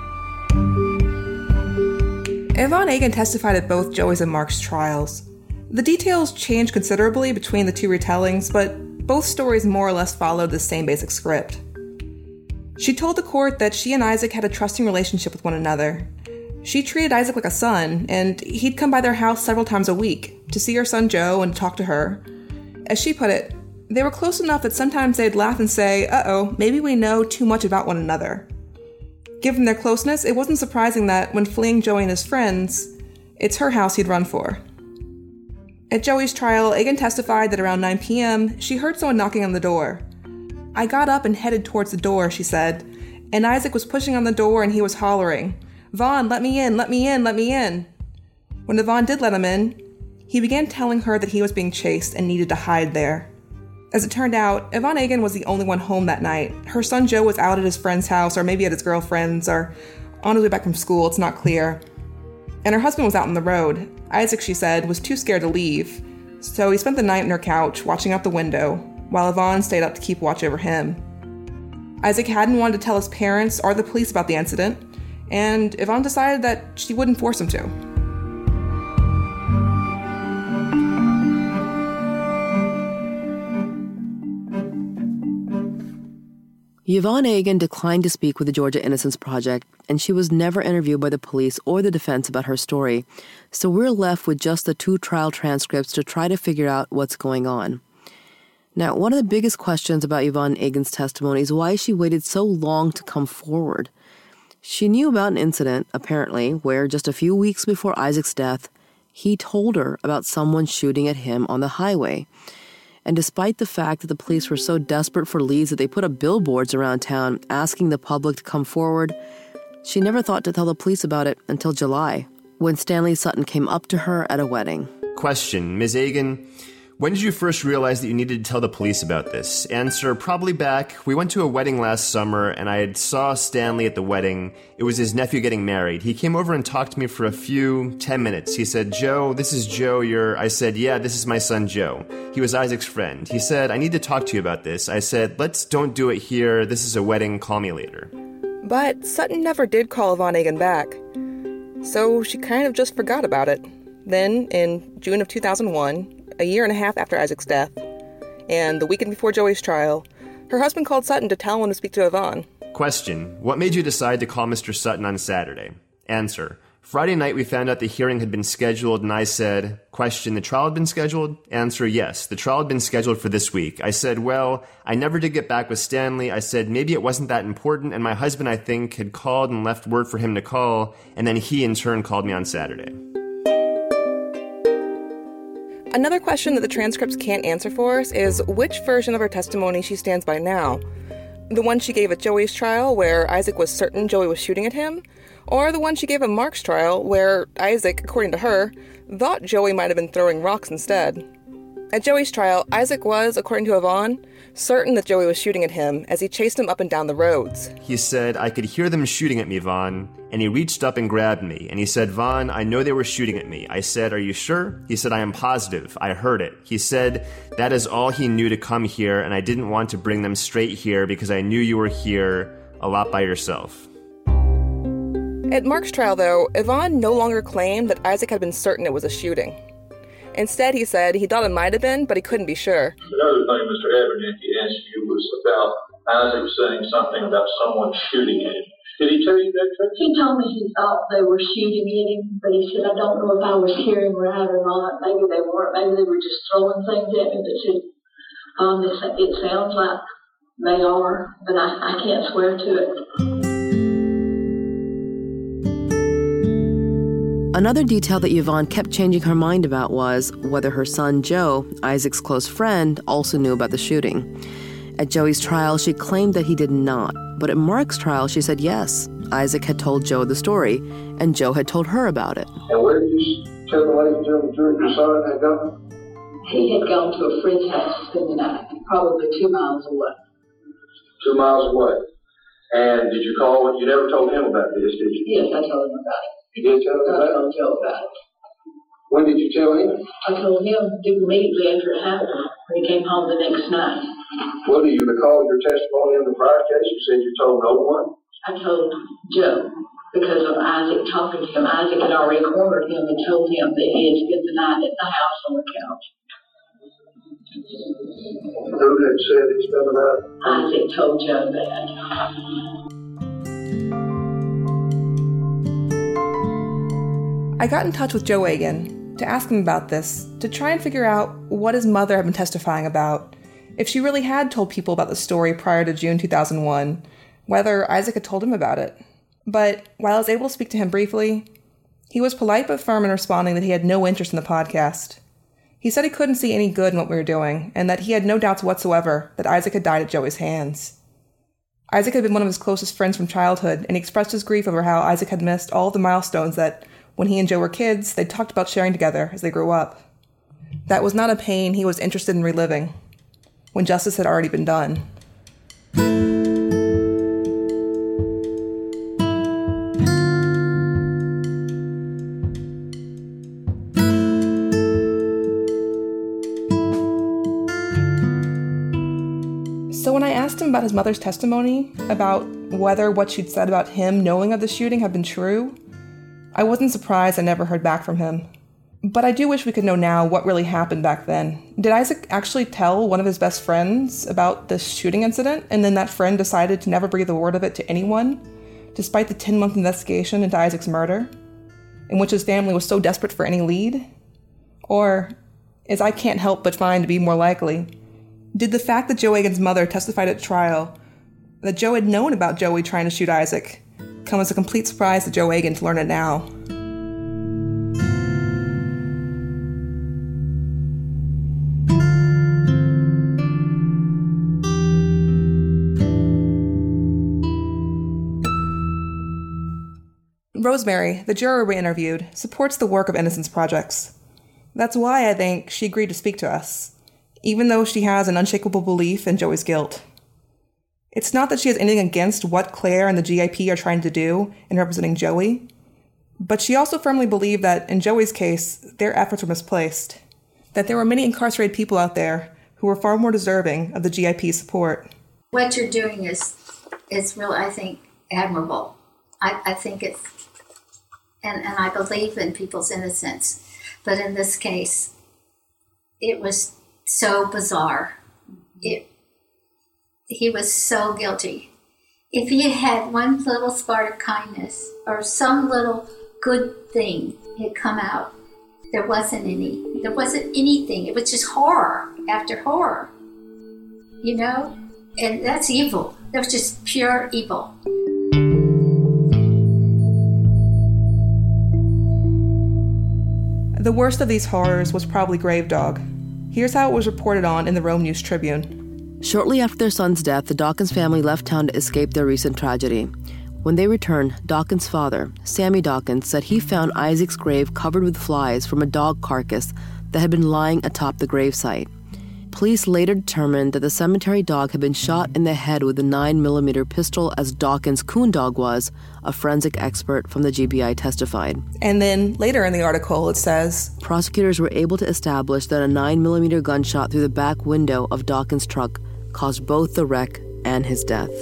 Yvonne Agin testified at both Joey's and Mark's trials. The details changed considerably between the two retellings, but both stories more or less followed the same basic script. She told the court that she and Isaac had a trusting relationship with one another. She treated Isaac like a son, and he'd come by their house several times a week to see her son Joe and to talk to her. As she put it, they were close enough that sometimes they'd laugh and say, uh-oh, maybe we know too much about one another. Given their closeness, it wasn't surprising that when fleeing Joey and his friends, it's her house he'd run for. At Joey's trial, Agin testified that around nine p.m., she heard someone knocking on the door. I got up and headed towards the door, she said, and Isaac was pushing on the door and he was hollering, Vaughn, let me in, let me in, let me in. When Yvonne did let him in, he began telling her that he was being chased and needed to hide there. As it turned out, Yvonne Agin was the only one home that night. Her son Joe was out at his friend's house, or maybe at his girlfriend's, or on his way back from school, it's not clear. And her husband was out on the road. Isaac, she said, was too scared to leave, so he spent the night on her couch, watching out the window, while Yvonne stayed up to keep watch over him. Isaac hadn't wanted to tell his parents or the police about the incident, and Yvonne decided that she wouldn't force him to. Yvonne Agin declined to speak with the Georgia Innocence Project, and she was never interviewed by the police or the defense about her story, so we're left with just the two trial transcripts to try to figure out what's going on. Now, one of the biggest questions about Yvonne Agin's testimony is why she waited so long to come forward. She knew about an incident, apparently, where just a few weeks before Isaac's death, he told her about someone shooting at him on the highway. And despite the fact that the police were so desperate for leads that they put up billboards around town asking the public to come forward, she never thought to tell the police about it until July, when Stanley Sutton came up to her at a wedding. Question, Miz Agin, when did you first realize that you needed to tell the police about this? Answer, probably back. We went to a wedding last summer, and I had saw Stanley at the wedding. It was his nephew getting married. He came over and talked to me for a few, ten minutes. He said, Joe, this is Joe, you're... I said, yeah, this is my son, Joe. He was Isaac's friend. He said, I need to talk to you about this. I said, let's don't do it here. This is a wedding. Call me later. But Sutton never did call Yvonne Agin back. So she kind of just forgot about it. Then, in June of two thousand one, a year and a half after Isaac's death, and the weekend before Joey's trial, her husband called Sutton to tell him to speak to Yvonne. Question, what made you decide to call Mister Sutton on Saturday? Answer, Friday night we found out the hearing had been scheduled, and I said, question, the trial had been scheduled? Answer, yes, the trial had been scheduled for this week. I said, well, I never did get back with Stanley. I said, maybe it wasn't that important, and my husband, I think, had called and left word for him to call, and then he in turn called me on Saturday. Another question that the transcripts can't answer for us is which version of her testimony she stands by now. The one she gave at Joey's trial, where Isaac was certain Joey was shooting at him, or the one she gave at Mark's trial, where Isaac, according to her, thought Joey might have been throwing rocks instead. At Joey's trial, Isaac was, according to Yvonne, certain that Joey was shooting at him as he chased him up and down the roads. He said, I could hear them shooting at me, Vaughn, and he reached up and grabbed me, and he said, Vaughn, I know they were shooting at me. I said, are you sure? He said, I am positive. I heard it. He said, that is all he knew to come here, and I didn't want to bring them straight here because I knew you were here a lot by yourself. At Mark's trial, though, Yvonne no longer claimed that Isaac had been certain it was a shooting. Instead, he said he thought it might have been, but he couldn't be sure. Another thing Mister Abernathy asked you was about Isaac saying something about someone shooting at him. Did he tell you that, Tracy? He told me he thought they were shooting at him, but he said, I don't know if I was hearing right or not. Maybe they weren't. Maybe they were just throwing things at me. But said, um, it sounds like they are, but I, I can't swear to it. Another detail that Yvonne kept changing her mind about was whether her son Joe, Isaac's close friend, also knew about the shooting. At Joey's trial, she claimed that he did not, but at Mark's trial, she said yes. Isaac had told Joe the story, and Joe had told her about it. And where did you tell the ladies and gentlemen jury your son had gone? He had gone to a friend's house to spend the night, probably two miles away. Two miles away. And did you call? You never told him about this, did you? Yes, I told him about it. You did tell him about it? I told Joe about it. When did you tell him? I told him immediately after it happened, when he came home the next night. Well, do you recall your testimony in the prior case? You said you told no one? I told Joe because of Isaac talking to him. Isaac had already cornered him and told him that he had spent the night at the house on the couch. Who had said he spent the night? Isaac told Joe that. I got in touch with Joe Agan to ask him about this, to try and figure out what his mother had been testifying about, if she really had told people about the story prior to June two thousand one, whether Isaac had told him about it. But while I was able to speak to him briefly, he was polite but firm in responding that he had no interest in the podcast. He said he couldn't see any good in what we were doing, and that he had no doubts whatsoever that Isaac had died at Joey's hands. Isaac had been one of his closest friends from childhood, and he expressed his grief over how Isaac had missed all of the milestones that, when he and Joe were kids, they talked about sharing together as they grew up. That was not a pain he was interested in reliving, when justice had already been done. So when I asked him about his mother's testimony, about whether what she'd said about him knowing of the shooting had been true, I wasn't surprised I never heard back from him. But I do wish we could know now what really happened back then. Did Isaac actually tell one of his best friends about this shooting incident, and then that friend decided to never breathe a word of it to anyone, despite the ten-month investigation into Isaac's murder, in which his family was so desperate for any lead? Or, as I can't help but find to be more likely, did the fact that Joe Agan's mother testified at trial that Joe had known about Joey trying to shoot Isaac come as a complete surprise to Joe Agan to learn it now? Rosemary, the juror we interviewed, supports the work of Innocence Projects. That's why I think she agreed to speak to us, even though she has an unshakable belief in Joey's guilt. It's not that she has anything against what Claire and the G I P are trying to do in representing Joey, but she also firmly believed that in Joey's case, their efforts were misplaced, that there were many incarcerated people out there who were far more deserving of the G I P's support. What you're doing is is really, I think, admirable. I, I think it's, and, and I believe in people's innocence, but in this case, it was so bizarre. It He was so guilty. If he had had one little spark of kindness or some little good thing had come out, there wasn't any. There wasn't anything. It was just horror after horror, you know? And that's evil. That was just pure evil. The worst of these horrors was probably Gravedog. Here's how it was reported on in the Rome News Tribune. Shortly after their son's death, the Dawkins family left town to escape their recent tragedy. When they returned, Dawkins' father, Sammy Dawkins, said he found Isaac's grave covered with flies from a dog carcass that had been lying atop the gravesite. Police later determined that the cemetery dog had been shot in the head with a nine millimeter pistol, as Dawkins' coon dog was, a forensic expert from the G B I testified. And then later in the article it says, prosecutors were able to establish that a nine millimeter gunshot through the back window of Dawkins' truck caused both the wreck and his death.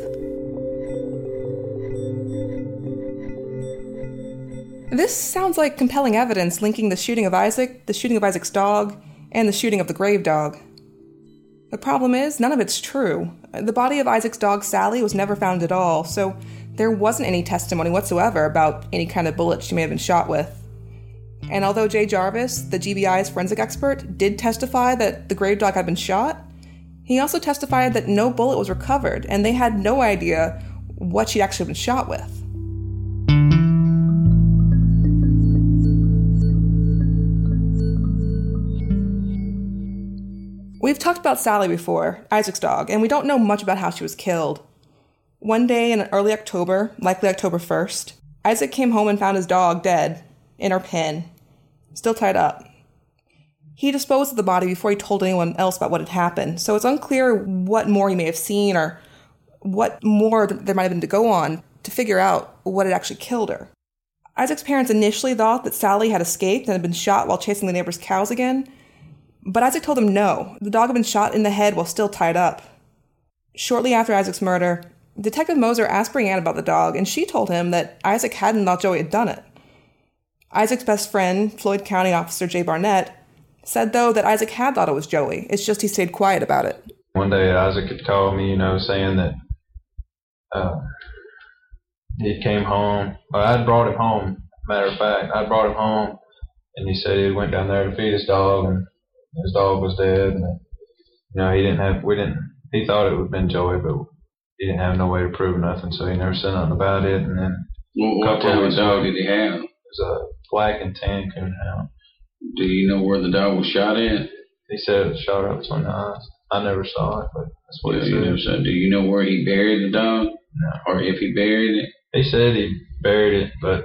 This sounds like compelling evidence linking the shooting of Isaac, the shooting of Isaac's dog, and the shooting of the grave dog. The problem is, none of it's true. The body of Isaac's dog, Sally, was never found at all, so there wasn't any testimony whatsoever about any kind of bullet she may have been shot with. And although Jay Jarvis, the G B I's forensic expert, did testify that the grave dog had been shot, he also testified that no bullet was recovered, and they had no idea what she'd actually been shot with. We've talked about Sally before, Isaac's dog, and we don't know much about how she was killed. One day in early October, likely October first, Isaac came home and found his dog dead in her pen, still tied up. He disposed of the body before he told anyone else about what had happened, so it's unclear what more he may have seen or what more there might have been to go on to figure out what had actually killed her. Isaac's parents initially thought that Sally had escaped and had been shot while chasing the neighbor's cows again, but Isaac told them no, the dog had been shot in the head while still tied up. Shortly after Isaac's murder, Detective Moser asked Brianne about the dog, and she told him that Isaac hadn't thought Joey had done it. Isaac's best friend, Floyd County Officer Jay Barnett, said, though, that Isaac had thought it was Joey. It's just he stayed quiet about it. One day Isaac had called me, you know, saying that uh, he came home. Well, I had brought him home, matter of fact. I brought him home, and he said he went down there to feed his dog, and his dog was dead. And, you know, he didn't have, we didn't, he thought it would have been Joey, but he didn't have no way to prove nothing, so he never said nothing about it. And then What, what type of dog did he have? It was a black and tan coon hound. Do you know where the dog was shot at? He said it was shot up between the eyes. I never saw it, but that's what yeah, he said. You never saw. Do you know where he buried the dog? No. Or if he buried it? He said he buried it, but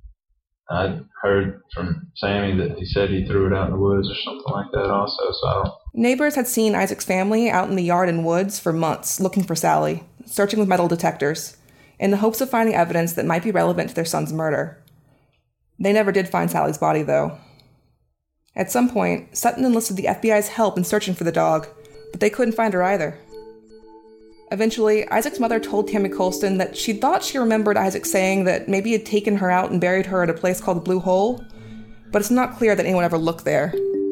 I heard from Sammy that he said he threw it out in the woods or something like that also, so I don't... Neighbors had seen Isaac's family out in the yard and woods for months looking for Sally, searching with metal detectors, in the hopes of finding evidence that might be relevant to their son's murder. They never did find Sally's body, though. At some point, Sutton enlisted the F B I's help in searching for the dog, but they couldn't find her either. Eventually, Isaac's mother told Tammy Colston that she thought she remembered Isaac saying that maybe he had taken her out and buried her at a place called the Blue Hole, but it's not clear that anyone ever looked there.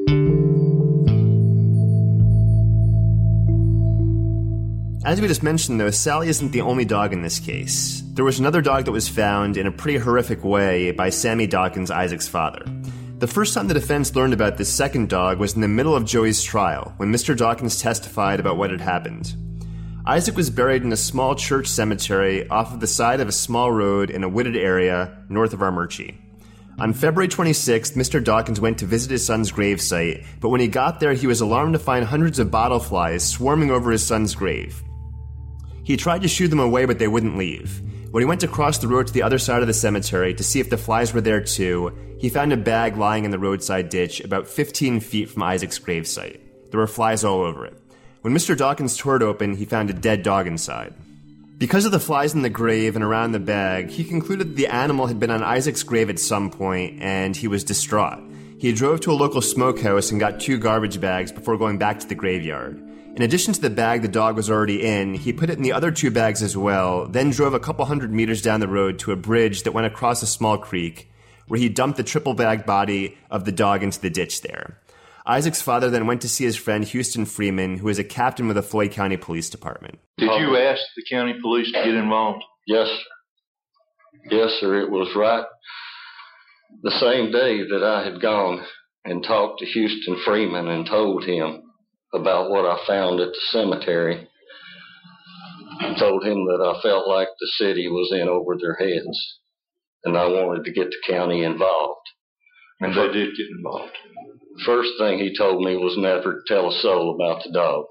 As we just mentioned, though, Sally isn't the only dog in this case. There was another dog that was found in a pretty horrific way by Sammy Dawkins, Isaac's father. The first time the defense learned about this second dog was in the middle of Joey's trial, when Mister Dawkins testified about what had happened. Isaac was buried in a small church cemetery off of the side of a small road in a wooded area north of Armurchie. On February twenty-sixth, Mister Dawkins went to visit his son's gravesite, but when he got there, he was alarmed to find hundreds of bottle flies swarming over his son's grave. He tried to shoo them away, but they wouldn't leave. When he went across the road to the other side of the cemetery to see if the flies were there too, he found a bag lying in the roadside ditch about fifteen feet from Isaac's gravesite. There were flies all over it. When Mister Dawkins tore it open, he found a dead dog inside. Because of the flies in the grave and around the bag, he concluded that the animal had been on Isaac's grave at some point, and he was distraught. He drove to a local smokehouse and got two garbage bags before going back to the graveyard. In addition to the bag the dog was already in, he put it in the other two bags as well, then drove a couple hundred meters down the road to a bridge that went across a small creek, where he dumped the triple-bagged body of the dog into the ditch there. Isaac's father then went to see his friend Houston Freeman, who is a captain with the Floyd County Police Department. Did you ask the county police to get involved? Yes, sir. Yes, sir. It was right the same day that I had gone and talked to Houston Freeman and told him about what I found at the cemetery. I told him that I felt like the city was in over their heads, and I wanted to get the county involved. And they did get involved. First thing he told me was never to tell a soul about the dog.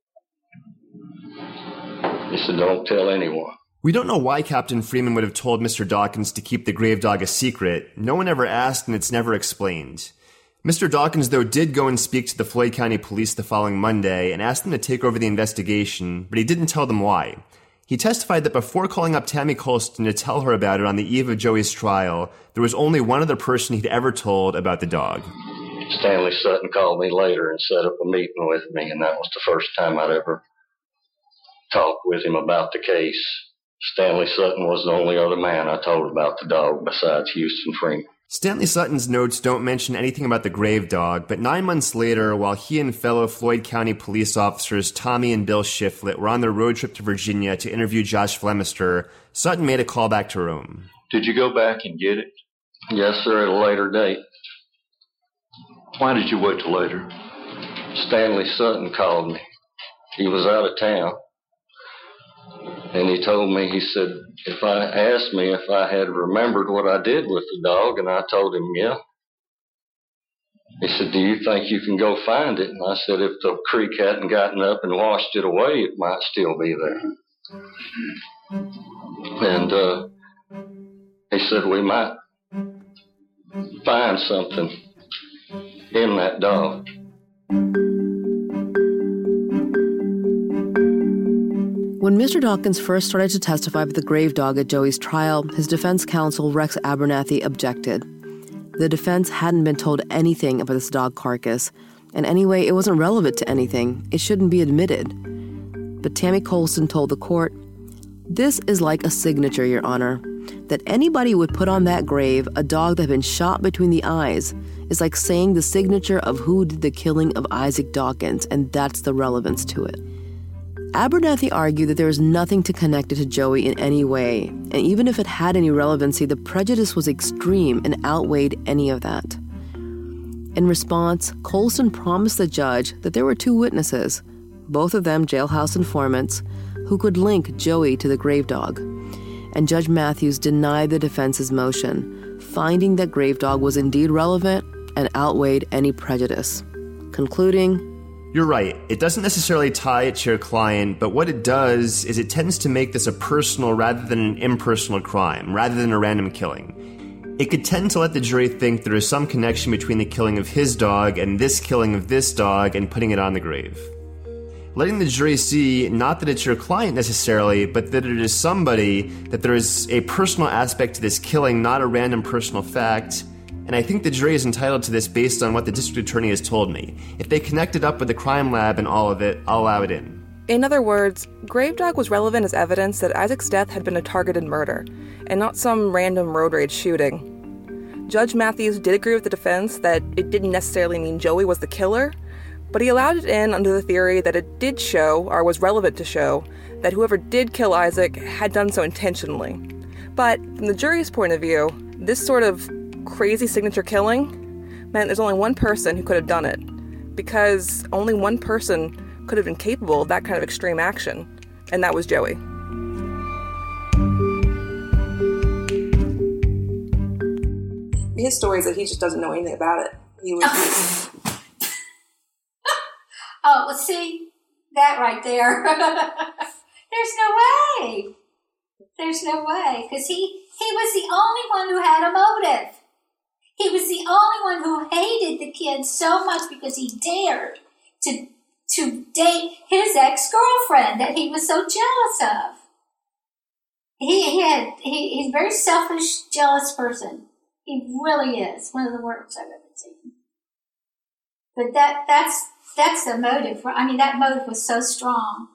He said, don't tell anyone. We don't know why Captain Freeman would have told Mister Dawkins to keep the grave dog a secret. No one ever asked, and it's never explained. Mister Dawkins, though, did go and speak to the Floyd County Police the following Monday and asked them to take over the investigation, but he didn't tell them why. He testified that before calling up Tammy Colston to tell her about it on the eve of Joey's trial, there was only one other person he'd ever told about the dog. Stanley Sutton called me later and set up a meeting with me, and that was the first time I'd ever talked with him about the case. Stanley Sutton was the only other man I told about the dog besides Houston Freeman. Stanley Sutton's notes don't mention anything about the grave dog, but nine months later, while he and fellow Floyd County police officers Tommy and Bill Shiflett were on their road trip to Virginia to interview Josh Flemister, Sutton made a call back to Rome. Did you go back and get it? Yes, sir, at a later date. Why did you wait till later? Stanley Sutton called me. He was out of town. And he told me, he said, if I asked me if I had remembered what I did with the dog, and I told him, yeah. He said, do you think you can go find it? And I said, if the creek hadn't gotten up and washed it away, it might still be there. And uh, he said, we might find something in that dog. When Mister Dawkins first started to testify with the grave dog at Joey's trial, his defense counsel, Rex Abernathy, objected. The defense hadn't been told anything about this dog carcass, and anyway, it wasn't relevant to anything. It shouldn't be admitted. But Tammy Colston told the court, this is like a signature, Your Honor. That anybody would put on that grave a dog that had been shot between the eyes is like saying the signature of who did the killing of Isaac Dawkins, and that's the relevance to it. Abernathy argued that there was nothing to connect it to Joey in any way, and even if it had any relevancy, the prejudice was extreme and outweighed any of that. In response, Colston promised the judge that there were two witnesses, both of them jailhouse informants, who could link Joey to the grave dog. And Judge Matthews denied the defense's motion, finding that grave dog was indeed relevant and outweighed any prejudice, concluding, you're right, it doesn't necessarily tie it to your client, but what it does is it tends to make this a personal rather than an impersonal crime, rather than a random killing. It could tend to let the jury think there is some connection between the killing of his dog and this killing of this dog and putting it on the grave. Letting the jury see not that it's your client necessarily, but that it is somebody, that there is a personal aspect to this killing, not a random personal fact. And I think the jury is entitled to this based on what the district attorney has told me. If they connect it up with the crime lab and all of it, I'll allow it in. In other words, grave dog was relevant as evidence that Isaac's death had been a targeted murder, and not some random road rage shooting. Judge Matthews did agree with the defense that it didn't necessarily mean Joey was the killer, but he allowed it in under the theory that it did show, or was relevant to show, that whoever did kill Isaac had done so intentionally. But from the jury's point of view, this sort of crazy signature killing meant there's only one person who could have done it, because only one person could have been capable of that kind of extreme action, and that was Joey. His story is that he just doesn't know anything about it. He was. Oh, well, see, that right there. There's no way. There's no way, because he, he was the only one who had a motive. He was the only one who hated the kid so much because he dared to to date his ex-girlfriend that he was so jealous of. He, he had he, he's a very selfish, jealous person. He really is. One of the worst I've ever seen. But that that's that's the motive. I mean, that motive was so strong.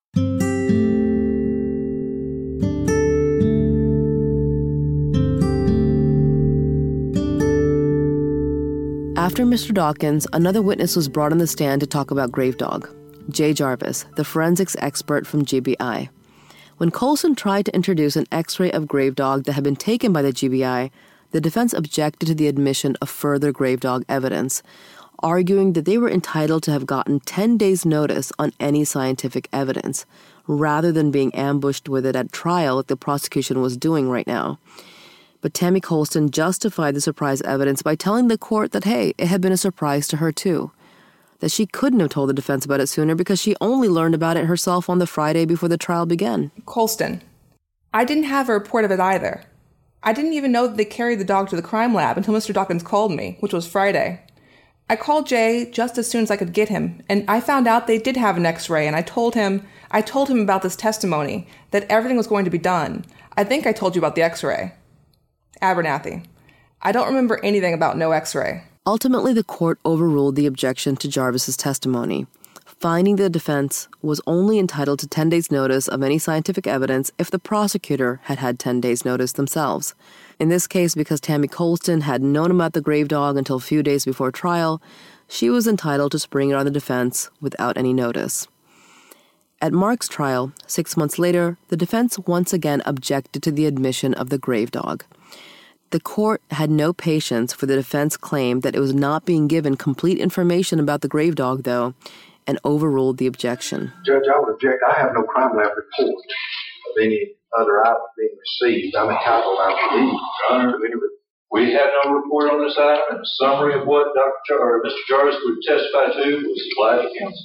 After Mister Dawkins, another witness was brought on the stand to talk about grave dog, Jay Jarvis, the forensics expert from G B I. When Colson tried to introduce an x-ray of grave dog that had been taken by the G B I, the defense objected to the admission of further grave dog evidence, arguing that they were entitled to have gotten ten days' notice on any scientific evidence, rather than being ambushed with it at trial like the prosecution was doing right now. But Tammy Colston justified the surprise evidence by telling the court that, hey, it had been a surprise to her too. That she couldn't have told the defense about it sooner because she only learned about it herself on the Friday before the trial began. Colston, I didn't have a report of it either. I didn't even know that they carried the dog to the crime lab until Mister Dawkins called me, which was Friday. I called Jay just as soon as I could get him, and I found out they did have an x-ray, and I told him, I told him about this testimony, that everything was going to be done. I think I told you about the x-ray. Abernathy, I don't remember anything about no x-ray. Ultimately, the court overruled the objection to Jarvis's testimony, finding the defense was only entitled to ten days' notice of any scientific evidence if the prosecutor had had ten days' notice themselves. In this case, because Tammy Colston had known about the grave dog until a few days before trial, she was entitled to spring it on the defense without any notice. At Mark's trial, six months later, the defense once again objected to the admission of the grave dog. The court had no patience for the defense claim that it was not being given complete information about the grave dog, though, and overruled the objection. Judge, I would object. I have no crime lab report of any other item being received. I'm entitled, I believe, Honor, we have no report on this item, and a summary of what Doctor Jar- or Mister Jarvis would testify to was supplied to counsel.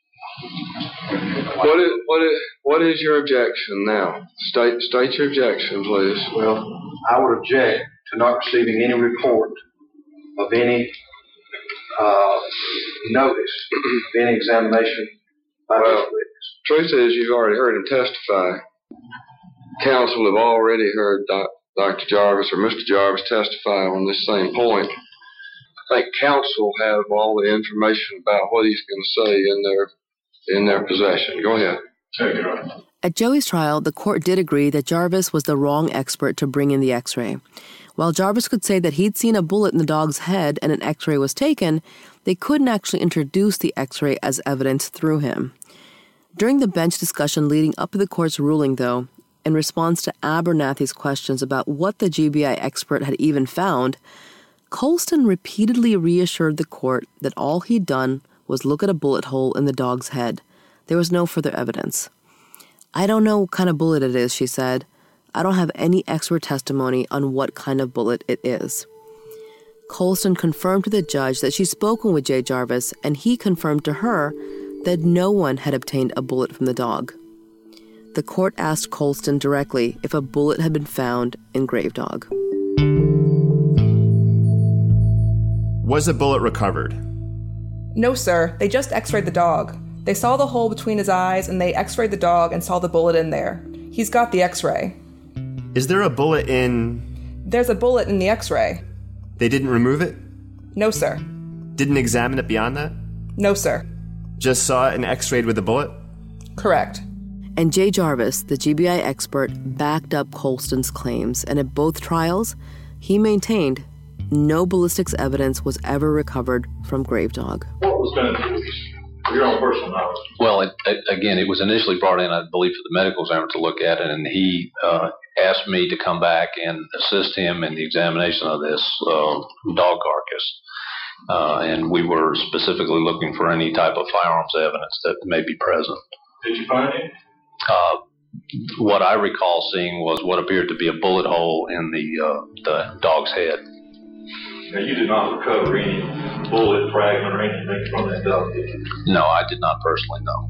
What is, what is, what is your objection now? State, state your objection, please. Well, I would object to not receiving any report of any uh, notice of any examination by well, this witness. Truth is, you've already heard him testify. Counsel have already heard Doc, Doctor Jarvis or Mister Jarvis testify on this same point. I think counsel have all the information about what he's going to say in their in their possession. Go ahead. Take it on. At Joey's trial, the court did agree that Jarvis was the wrong expert to bring in the x-ray. While Jarvis could say that he'd seen a bullet in the dog's head and an x-ray was taken, they couldn't actually introduce the x-ray as evidence through him. During the bench discussion leading up to the court's ruling, though, in response to Abernathy's questions about what the G B I expert had even found, Colston repeatedly reassured the court that all he'd done was look at a bullet hole in the dog's head. There was no further evidence. I don't know what kind of bullet it is, she said. I don't have any expert testimony on what kind of bullet it is. Colston confirmed to the judge that she'd spoken with Jay Jarvis, and he confirmed to her that no one had obtained a bullet from the dog. The court asked Colston directly if a bullet had been found in Grave Dog. Was a bullet recovered? No, sir. They just x-rayed the dog. They saw the hole between his eyes, and they x-rayed the dog and saw the bullet in there. He's got the x-ray. Is there a bullet in... There's a bullet in the x-ray. They didn't remove it? No, sir. Didn't examine it beyond that? No, sir. Just saw it and x-rayed with a bullet? Correct. And Jay Jarvis, the G B I expert, backed up Colston's claims, and at both trials, he maintained no ballistics evidence was ever recovered from Grave Dog. What was going to do this? Your own personal knowledge. Well, it, it, again, it was initially brought in, I believe, for the medical examiner to look at it, and he uh, asked me to come back and assist him in the examination of this uh, dog carcass. Uh, and we were specifically looking for any type of firearms evidence that may be present. Did you find it? Uh, what I recall seeing was what appeared to be a bullet hole in the uh, the dog's head. Now, you did not recover any bullet fragment or anything from that dog, did you? No, I did not personally know.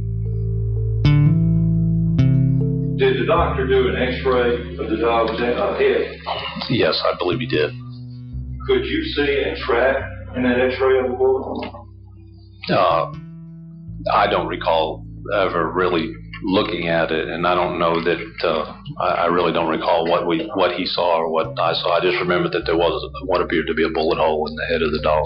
Did the doctor do an x-ray of the dog's uh, head? Yes, I believe he did. Could you see and track in that x-ray of the bullet? Uh, I don't recall ever really looking at it, and I don't know that uh, I, I really don't recall what we what he saw or what I saw. I just remember that there was what appeared to be a bullet hole in the head of the dog.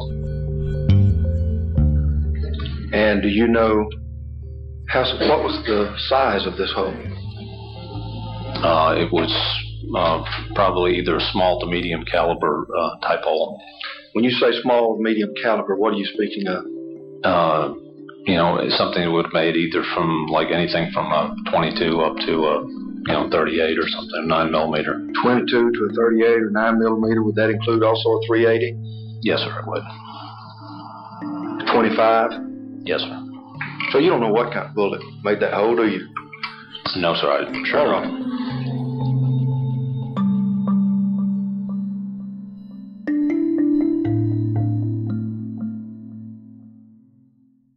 And do you know how? What was the size of this hole? Uh, it was uh, probably either a small to medium caliber uh, type hole. When you say small to medium caliber, what are you speaking of? Uh, You know, it's something that would have made either from like anything from a twenty-two up to a, you know, thirty-eight or something, nine millimeter. twenty-two to a thirty-eight or nine millimeter. Would that include also a three eighty? Yes, sir, it would. twenty-five? Yes, sir. So you don't know what kind of bullet made that hole, do you? No, sir, I sure don't.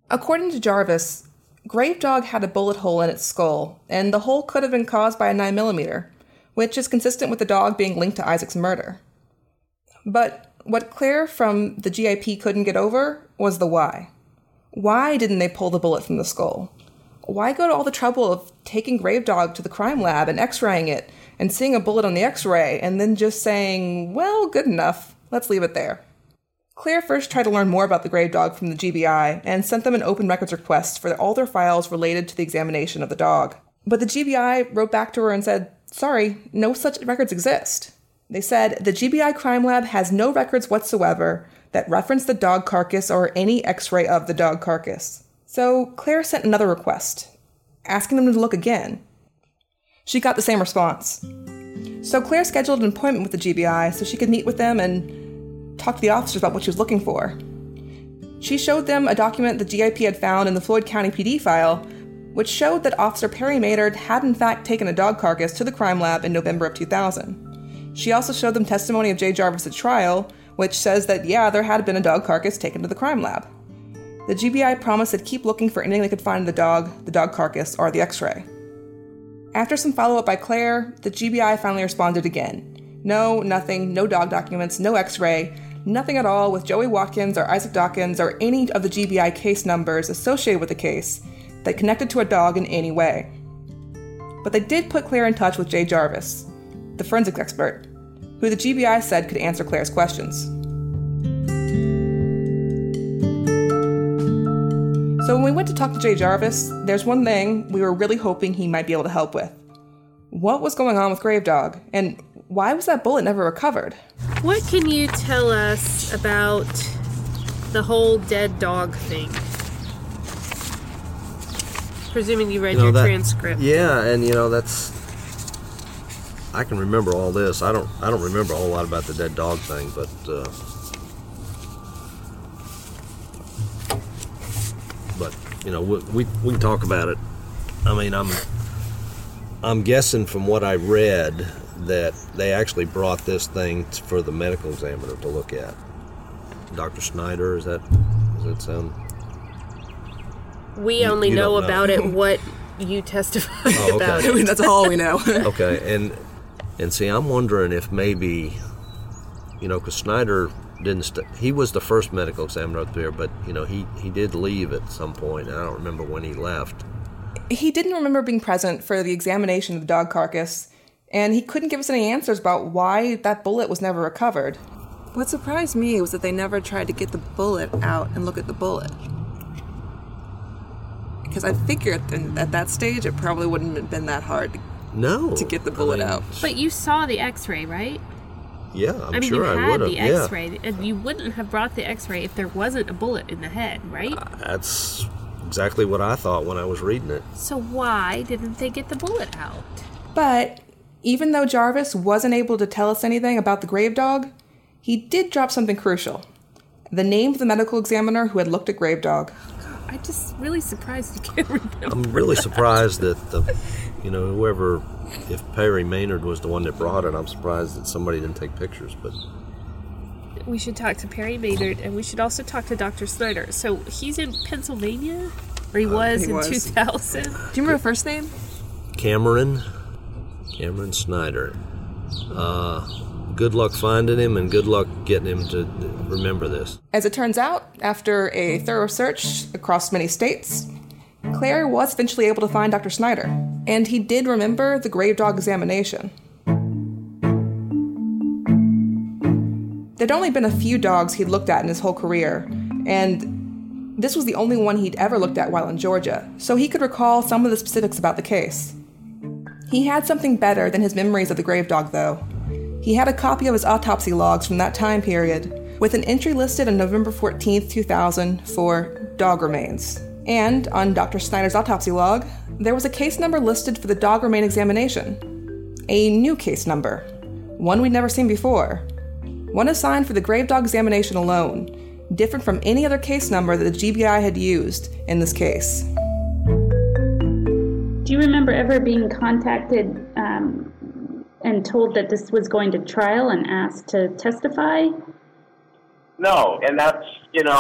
According to Jarvis, Gravedog had a bullet hole in its skull, and the hole could have been caused by a nine millimeter, which is consistent with the dog being linked to Isaac's murder. But what Claire from the G I P couldn't get over was the why. Why didn't they pull the bullet from the skull? Why go to all the trouble of taking Gravedog to the crime lab and x-raying it and seeing a bullet on the x-ray and then just saying, well, good enough, let's leave it there? Claire first tried to learn more about the Gravedog from the G B I and sent them an open records request for all their files related to the examination of the dog. But the G B I wrote back to her and said, sorry, no such records exist. They said, the G B I crime lab has no records whatsoever that reference the dog carcass or any x-ray of the dog carcass. So Claire sent another request, asking them to look again. She got the same response. So Claire scheduled an appointment with the G B I so she could meet with them and talk to the officers about what she was looking for. She showed them a document the G I P had found in the Floyd County P D file, which showed that Officer Perry Maynard had in fact taken a dog carcass to the crime lab in November of two thousand. She also showed them testimony of Jay Jarvis at trial, which says that, yeah, there had been a dog carcass taken to the crime lab. The G B I promised they'd keep looking for anything they could find in the dog, the dog carcass, or the x-ray. After some follow-up by Claire, the G B I finally responded again. No, nothing, no dog documents, no x-ray, nothing at all with Joey Watkins or Isaac Dawkins or any of the G B I case numbers associated with the case that connected to a dog in any way. But they did put Claire in touch with Jay Jarvis, the forensics expert, who the G B I said could answer Claire's questions. So when we went to talk to Jay Jarvis, there's one thing we were really hoping he might be able to help with. What was going on with Gravedog, and why was that bullet never recovered? What can you tell us about the whole dead dog thing? Presuming you read You know, your that- transcript. Yeah, and you know that's. I can remember all this. I don't. I don't remember a whole lot about the dead dog thing, but. Uh, but you know, we, we we can talk about it. I mean, I'm. I'm guessing from what I read that they actually brought this thing t- for the medical examiner to look at. Doctor Snyder, is that? Does that sound? We You- only you know don't know. about it what you testified Oh, okay. about it. That's all we know. Okay, and and see, I'm wondering if maybe, you know, because Snyder didn't. St- he was the first medical examiner up there, but you know, he he did leave at some point. I don't remember when he left. He didn't remember being present for the examination of the dog carcass, and he couldn't give us any answers about why that bullet was never recovered. What surprised me was that they never tried to get the bullet out and look at the bullet. Because I figured at, at that stage it probably wouldn't have been that hard to, No, to get the bullet I mean, out. But you saw the x-ray, right? Yeah, I'm I mean, sure you I had would the have. Yeah, x-ray, and you wouldn't have brought the x-ray if there wasn't a bullet in the head, right? that's exactly what I thought when I was reading it. So why didn't they get the bullet out? But even though Jarvis wasn't able to tell us anything about the Gravedog, he did drop something crucial. The name of the medical examiner who had looked at Gravedog. I'm just really surprised you can't remember. I'm really surprised that the, you know, whoever, if Perry Maynard was the one that brought it, I'm surprised that somebody didn't take pictures. But We should talk to Perry Maynard, and we should also talk to Doctor Snyder. So he's in Pennsylvania, or he was he in was. two thousand. Do you remember her first name? Cameron, Cameron Snyder. Uh, good luck finding him, and good luck getting him to remember this. As it turns out, after a thorough search across many states, Claire was eventually able to find Doctor Snyder, and he did remember the Gravedog examination. There'd only been a few dogs he'd looked at in his whole career, and this was the only one he'd ever looked at while in Georgia, so he could recall some of the specifics about the case. He had something better than his memories of the Gravedog, though. He had a copy of his autopsy logs from that time period, with an entry listed on November fourteenth, two thousand for dog remains. And on Doctor Snyder's autopsy log, there was a case number listed for the dog remain examination. A new case number, one we'd never seen before. One assigned for the Gravedog examination alone, different from any other case number that the G B I had used in this case. Do you remember ever being contacted um, and told that this was going to trial and asked to testify? No, and that's, you know,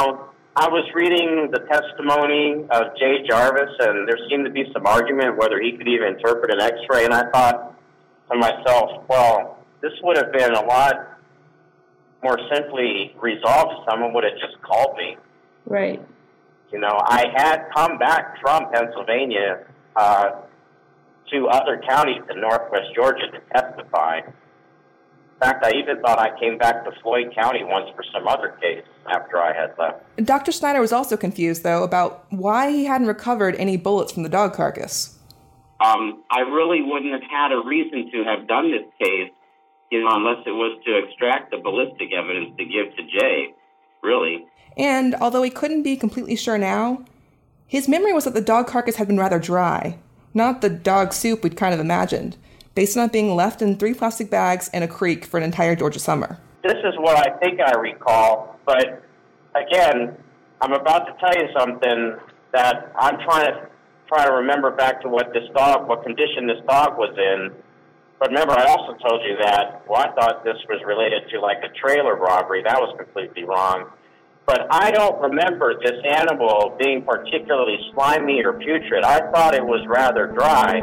I was reading the testimony of Jay Jarvis, and there seemed to be some argument whether he could even interpret an X-ray, and I thought to myself, well, this would have been a lot more simply resolved if someone would have just called me. Right. You know, I had come back from Pennsylvania uh, to other counties in northwest Georgia to testify. In fact, I even thought I came back to Floyd County once for some other case after I had left. Doctor Snyder was also confused, though, about why he hadn't recovered any bullets from the dog carcass. Um, I really wouldn't have had a reason to have done this case, you know, unless it was to extract the ballistic evidence to give to Jay, really. And although he couldn't be completely sure now, his memory was that the dog carcass had been rather dry, not the dog soup we'd kind of imagined, based on it being left in three plastic bags in a creek for an entire Georgia summer. This is what I think I recall, but again, I'm about to tell you something that I'm trying to try to remember back to what this dog, what condition this dog was in. But remember, I also told you that, well, I thought this was related to like a trailer robbery. That was completely wrong. But I don't remember this animal being particularly slimy or putrid. I thought it was rather dry.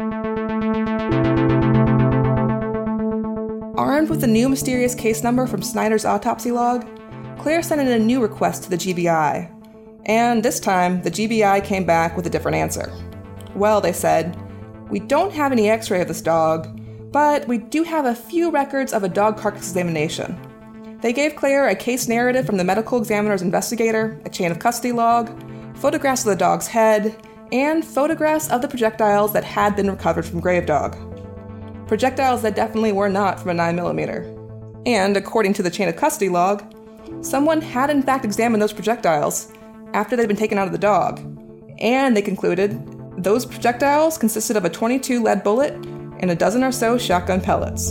Armed with a new mysterious case number from Snyder's autopsy log, Claire sent in a new request to the G B I. And this time, the G B I came back with a different answer. Well, they said, we don't have any x-ray of this dog, but we do have a few records of a dog carcass examination. They gave Claire a case narrative from the medical examiner's investigator, a chain of custody log, photographs of the dog's head, and photographs of the projectiles that had been recovered from Gravedog. Projectiles that definitely were not from a nine millimeter. And according to the chain of custody log, someone had in fact examined those projectiles after they'd been taken out of the dog, and they concluded those projectiles consisted of a twenty-two lead bullet and a dozen or so shotgun pellets.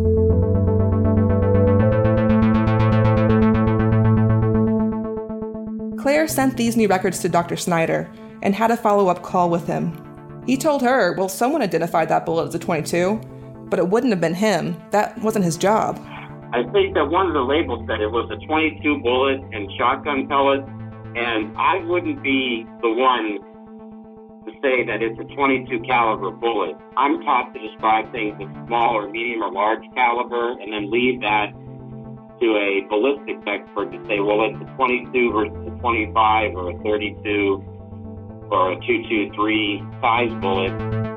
Claire sent these new records to Doctor Snyder and had a follow-up call with him. He told her, well, someone identified that bullet as a twenty-two, but it wouldn't have been him. That wasn't his job. I think that one of the labels said it was a twenty-two bullet and shotgun pellet, and I wouldn't be the one to say that it's a twenty-two caliber bullet. I'm taught to describe things as small or medium or large caliber and then leave that to a ballistics expert to say, well, it's a twenty-two versus a twenty-five or a thirty-two or a two twenty-three size bullet.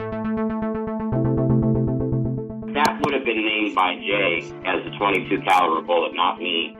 That would have been named by Jay as a twenty-two caliber bullet, not me.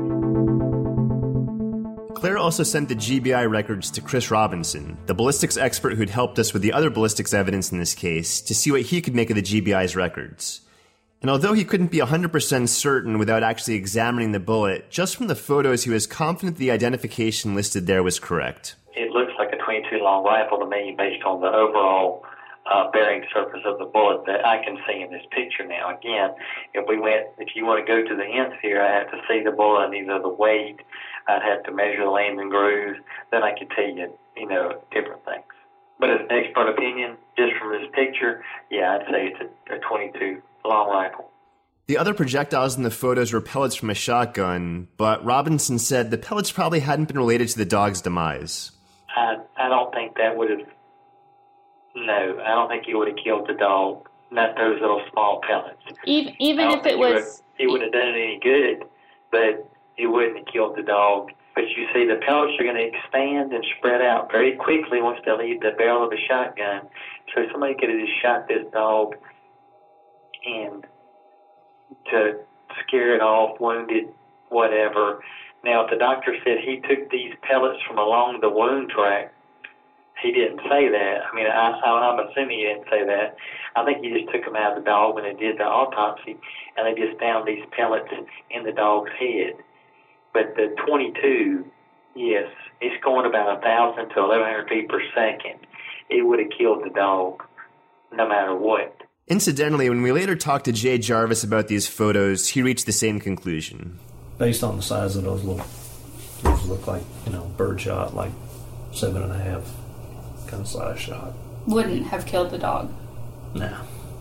Claire also sent the G B I records to Chris Robinson, the ballistics expert who'd helped us with the other ballistics evidence in this case, to see what he could make of the G B I's records. And although he couldn't be one hundred percent certain without actually examining the bullet, just from the photos he was confident the identification listed there was correct. It looks like a twenty-two long rifle to me based on the overall uh, bearing surface of the bullet that I can see in this picture now. Again, if we went, if you want to go to the nth here, I have to see the bullet, either the weight, I'd have to measure the landing grooves, then I could tell you, you know, different things. But as an expert opinion, just from this picture, yeah, I'd say it's a, a twenty-two long rifle. The other projectiles in the photos were pellets from a shotgun, but Robinson said the pellets probably hadn't been related to the dog's demise. I I don't think that would have, no, I don't think he would have killed the dog, not those little small pellets. Even, even if it was... It would have done it any good, but it wouldn't have killed the dog. But you see, the pellets are going to expand and spread out very quickly once they leave the barrel of the shotgun. So somebody could have just shot this dog and to scare it off, wounded, whatever. Now, if the doctor said he took these pellets from along the wound track, he didn't say that. I mean, I, I'm assuming he didn't say that. I think he just took them out of the dog when they did the autopsy, and they just found these pellets in the dog's head. But the twenty-two, yes, it's going about one thousand to eleven hundred feet per second. It would have killed the dog no matter what. Incidentally, when we later talked to Jay Jarvis about these photos, he reached the same conclusion. Based on the size of those little, those look like, you know, bird shot, like seven and a half kind of size shot. Wouldn't have killed the dog. No.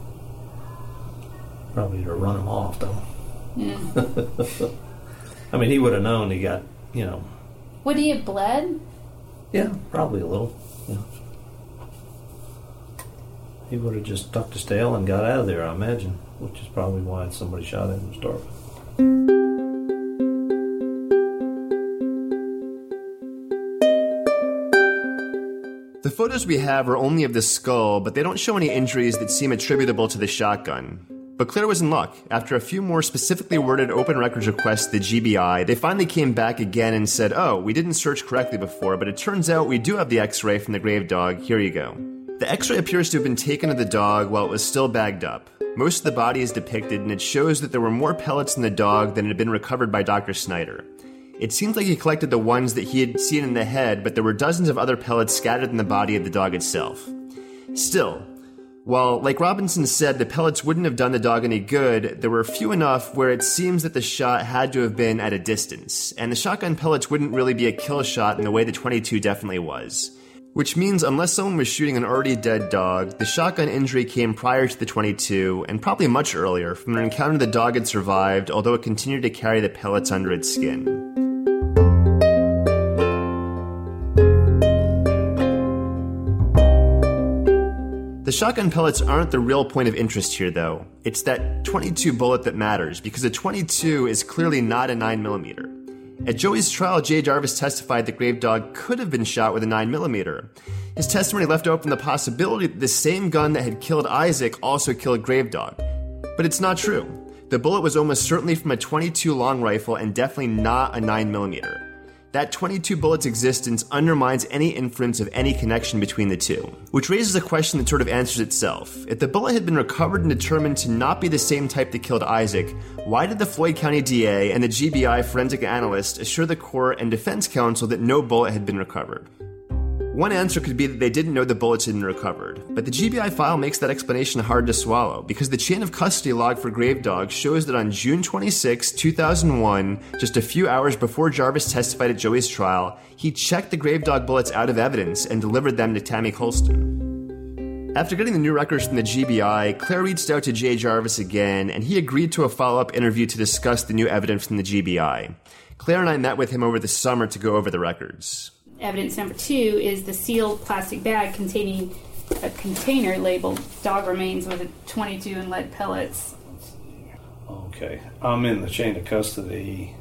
Probably to run him off, though. Mm. I mean, he would have known he got, you know, Would he have bled? Yeah, probably a little. Yeah. He would have just tucked his tail and got out of there, I imagine, which is probably why somebody shot him to start with. The photos we have are only of the skull, but they don't show any injuries that seem attributable to the shotgun. But Claire was in luck. After a few more specifically worded open records requests to the G B I, they finally came back again and said, oh, we didn't search correctly before, but it turns out we do have the x-ray from the grave dog. Here you go. The x-ray appears to have been taken of the dog while it was still bagged up. Most of the body is depicted, and it shows that there were more pellets in the dog than had been recovered by Doctor Snyder. It seems like he collected the ones that he had seen in the head, but there were dozens of other pellets scattered in the body of the dog itself. Still, while, like Robinson said, the pellets wouldn't have done the dog any good, there were few enough where it seems that the shot had to have been at a distance, and the shotgun pellets wouldn't really be a kill shot in the way the twenty-two definitely was. Which means unless someone was shooting an already dead dog, the shotgun injury came prior to the twenty-two, and probably much earlier, from an encounter the dog had survived, although it continued to carry the pellets under its skin. The shotgun pellets aren't the real point of interest here, though. It's that twenty-two bullet that matters, because a twenty-two is clearly not a nine millimeter. At Joey's trial, Jay Jarvis testified that Grave Dog could have been shot with a nine millimeter. His testimony left open the possibility that the same gun that had killed Isaac also killed Grave Dog. But it's not true. The bullet was almost certainly from a twenty-two long rifle and definitely not a nine millimeter. That twenty-two bullet's existence undermines any inference of any connection between the two, which raises a question that sort of answers itself. If the bullet had been recovered and determined to not be the same type that killed Isaac, why did the Floyd County D A and the G B I forensic analyst assure the court and defense counsel that no bullet had been recovered? One answer could be that they didn't know the bullets had been recovered, but the G B I file makes that explanation hard to swallow, because the chain of custody log for Grave Dog shows that on June twenty-sixth, two thousand one, just a few hours before Jarvis testified at Joey's trial, he checked the Grave Dog bullets out of evidence and delivered them to Tammy Colston. After getting the new records from the G B I, Claire reached out to Jay Jarvis again, and he agreed to a follow-up interview to discuss the new evidence from the G B I. Claire and I met with him over the summer to go over the records. Evidence number two is the sealed plastic bag containing a container labeled dog remains with a twenty-two and lead pellets. Okay. I'm in the chain of custody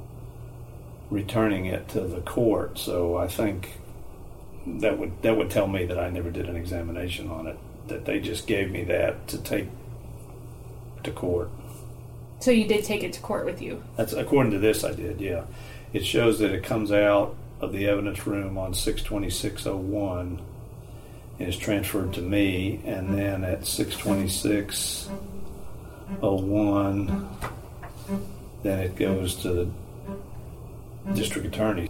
returning it to the court, so I think that would that would tell me that I never did an examination on it, that they just gave me that to take to court. So you did take it to court with you? That's according to this, I did, yeah. It shows that it comes out of the evidence room on six twenty-six oh one and is transferred to me, and then at six twenty-six oh one then it goes to the district attorney.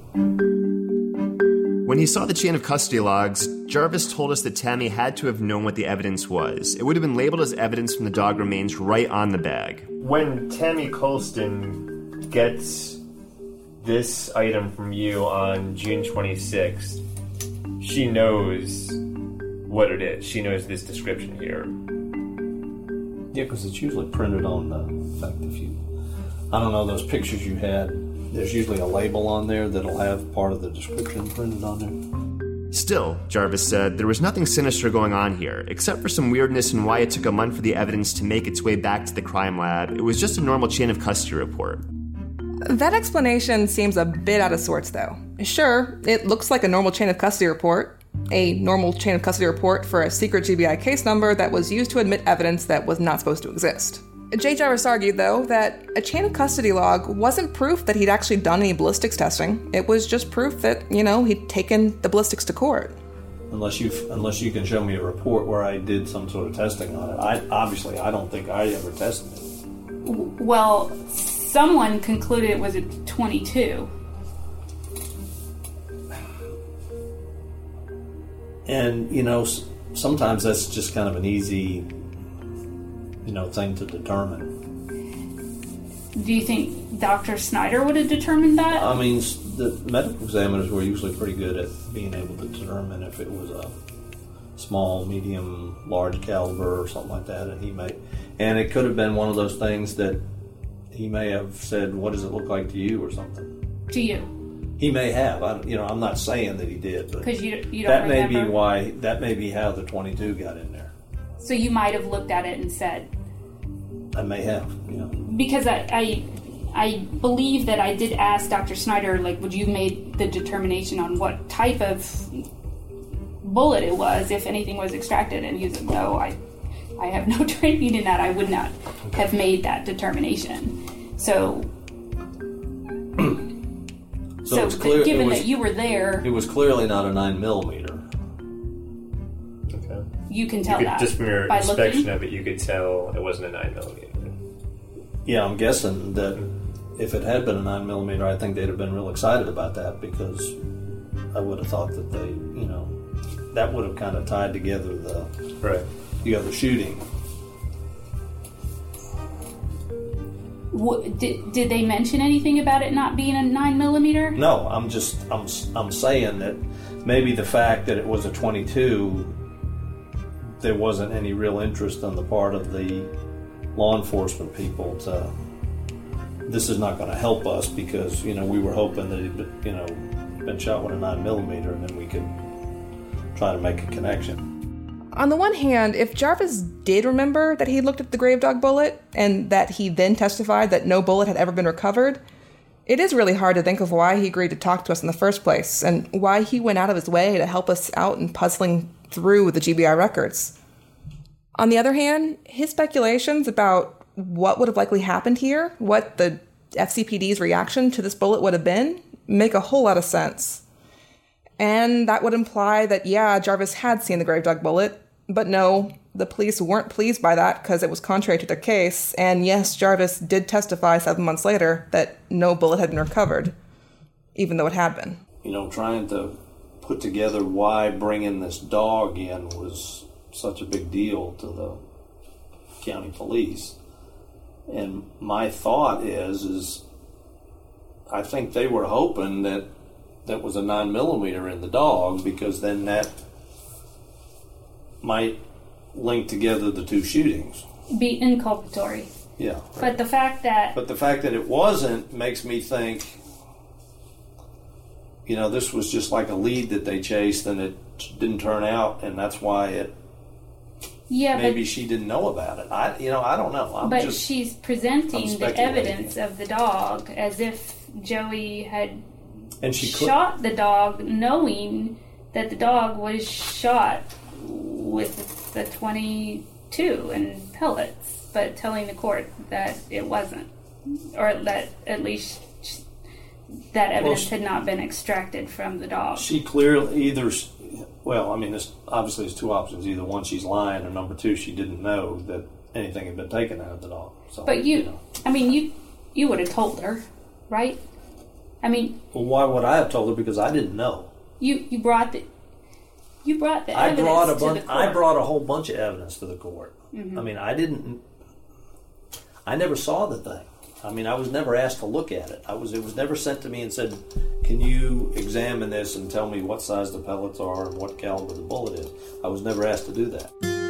When he saw the chain of custody logs, Jarvis told us that Tammy had to have known what the evidence was. It would have been labeled as evidence from the dog remains right on the bag. When Tammy Colston gets this item from you on June twenty-sixth, she knows what it is. She knows this description here. Yeah, because it's usually printed on the, in fact, if you, I don't know, those pictures you had, there's usually a label on there that'll have part of the description printed on there. Still, Jarvis said, there was nothing sinister going on here, except for some weirdness in why it took a month for the evidence to make its way back to the crime lab. It was just a normal chain of custody report. That explanation seems a bit out of sorts, though. Sure, it looks like a normal chain of custody report, a normal chain of custody report for a secret G B I case number that was used to admit evidence that was not supposed to exist. Jay Jarvis argued, though, that a chain of custody log wasn't proof that he'd actually done any ballistics testing. It was just proof that, you know, he'd taken the ballistics to court. Unless you unless you can show me a report where I did some sort of testing on it. I obviously, I don't think I ever tested it. Well, someone concluded it was a twenty-two. And, you know, sometimes that's just kind of an easy, you know, thing to determine. Do you think Doctor Snyder would have determined that? I mean, the medical examiners were usually pretty good at being able to determine if it was a small, medium, large caliber or something like that. And he may, and it could have been one of those things that he may have said, "What does it look like to you?" or something. To you? He may have. I, you know, I'm not saying that he did, but 'Cause you- you don't that may be remember? why. That may be how the twenty-two got in there. So you might have looked at it and said, I may have. You know. because I, I I believe that I did ask Doctor Snyder, like, would you make the determination on what type of bullet it was, if anything was extracted? And he was like, no, I, I have no training in that. I would not have made that determination. So, So, so it's clear. given it was, that you were there, it was clearly not a nine millimeter. Okay. you can tell you could, that just from your by inspection looking. of it, you could tell it wasn't a nine millimeter. Yeah, I'm guessing that if it had been a nine millimeter, I think they'd have been real excited about that, because I would have thought that they, you know, that would have kind of tied together the right the other shooting. What, did, did they mention anything about it not being a nine millimeter? No, I'm just I'm I'm saying that maybe the fact that it was a twenty-two, there wasn't any real interest on the part of the law enforcement people to. This is not going to help us because you know we were hoping that he'd been, you know been shot with a nine millimeter, and then we could try to make a connection. On the one hand, if Jarvis did remember that he looked at the grave dog bullet and that he then testified that no bullet had ever been recovered, it is really hard to think of why he agreed to talk to us in the first place and why he went out of his way to help us out in puzzling through the G B I records. On the other hand, his speculations about what would have likely happened here, what the F C P D's reaction to this bullet would have been, make a whole lot of sense. And that would imply that, yeah, Jarvis had seen the grave dog bullet, but no, the police weren't pleased by that because it was contrary to their case, and yes, Jarvis did testify seven months later that no bullet had been recovered, even though it had been. You know, trying to put together why bringing this dog in was such a big deal to the county police. And my thought is, is I think they were hoping that that was a nine millimeter in the dog, because then that might link together the two shootings. Be inculpatory. Yeah. But the fact that... But the fact that it wasn't makes me think, you know, this was just like a lead that they chased and it didn't turn out, and that's why it... Yeah, maybe but, she didn't know about it. I, you know, I don't know. I'm but just, she's presenting I'm the evidence of the dog as if Joey had and she could, shot the dog, knowing that the dog was shot with the twenty-two and pellets, but telling the court that it wasn't, or that at least that evidence well, had not been extracted from the dog. She clearly either, well, I mean, this obviously there's two options. Either one, she's lying, or number two, she didn't know that anything had been taken out of the dog. So, but you, you know. I mean, you you would have told her, right? I mean, well, why would I have told her? Because I didn't know. You you brought the you brought the I evidence brought a to bunch. the court. I brought a whole bunch of evidence to the court. Mm-hmm. I mean, I didn't. I never saw the thing. I mean, I was never asked to look at it. I was. It was never sent to me and said, "Can you examine this and tell me what size the pellets are and what caliber the bullet is?" I was never asked to do that.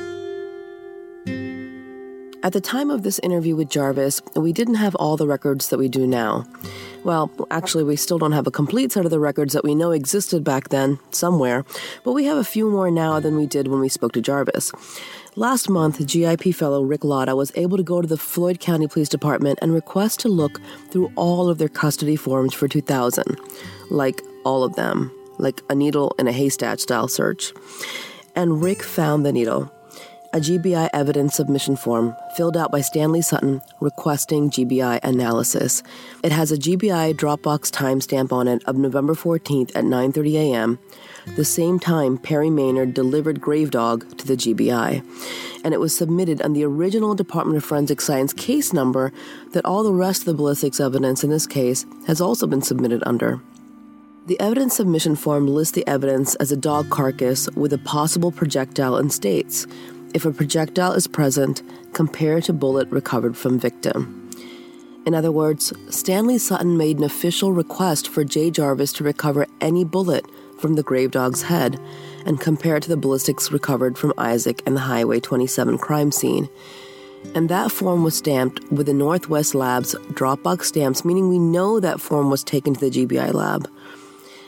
At the time of this interview with Jarvis, we didn't have all the records that we do now. Well, actually, we still don't have a complete set of the records that we know existed back then, somewhere, but we have a few more now than we did when we spoke to Jarvis. Last month, G I P fellow Rick Latta was able to go to the Floyd County Police Department and request to look through all of their custody forms for two thousand. Like, all of them. Like a needle in a haystack style search. And Rick found the needle. A G B I evidence submission form filled out by Stanley Sutton requesting G B I analysis. It has a G B I Dropbox timestamp on it of November fourteenth at nine thirty a.m., the same time Perry Maynard delivered Gravedog to the G B I. And it was submitted on the original Department of Forensic Science case number that all the rest of the ballistics evidence in this case has also been submitted under. The evidence submission form lists the evidence as a dog carcass with a possible projectile and states, if a projectile is present, compare to bullet recovered from victim. In other words, Stanley Sutton made an official request for Jay Jarvis to recover any bullet from the Gravedog's head and compare it to the ballistics recovered from Isaac and the Highway twenty-seven crime scene. And that form was stamped with the Northwest Lab's Dropbox stamps, meaning we know that form was taken to the G B I lab.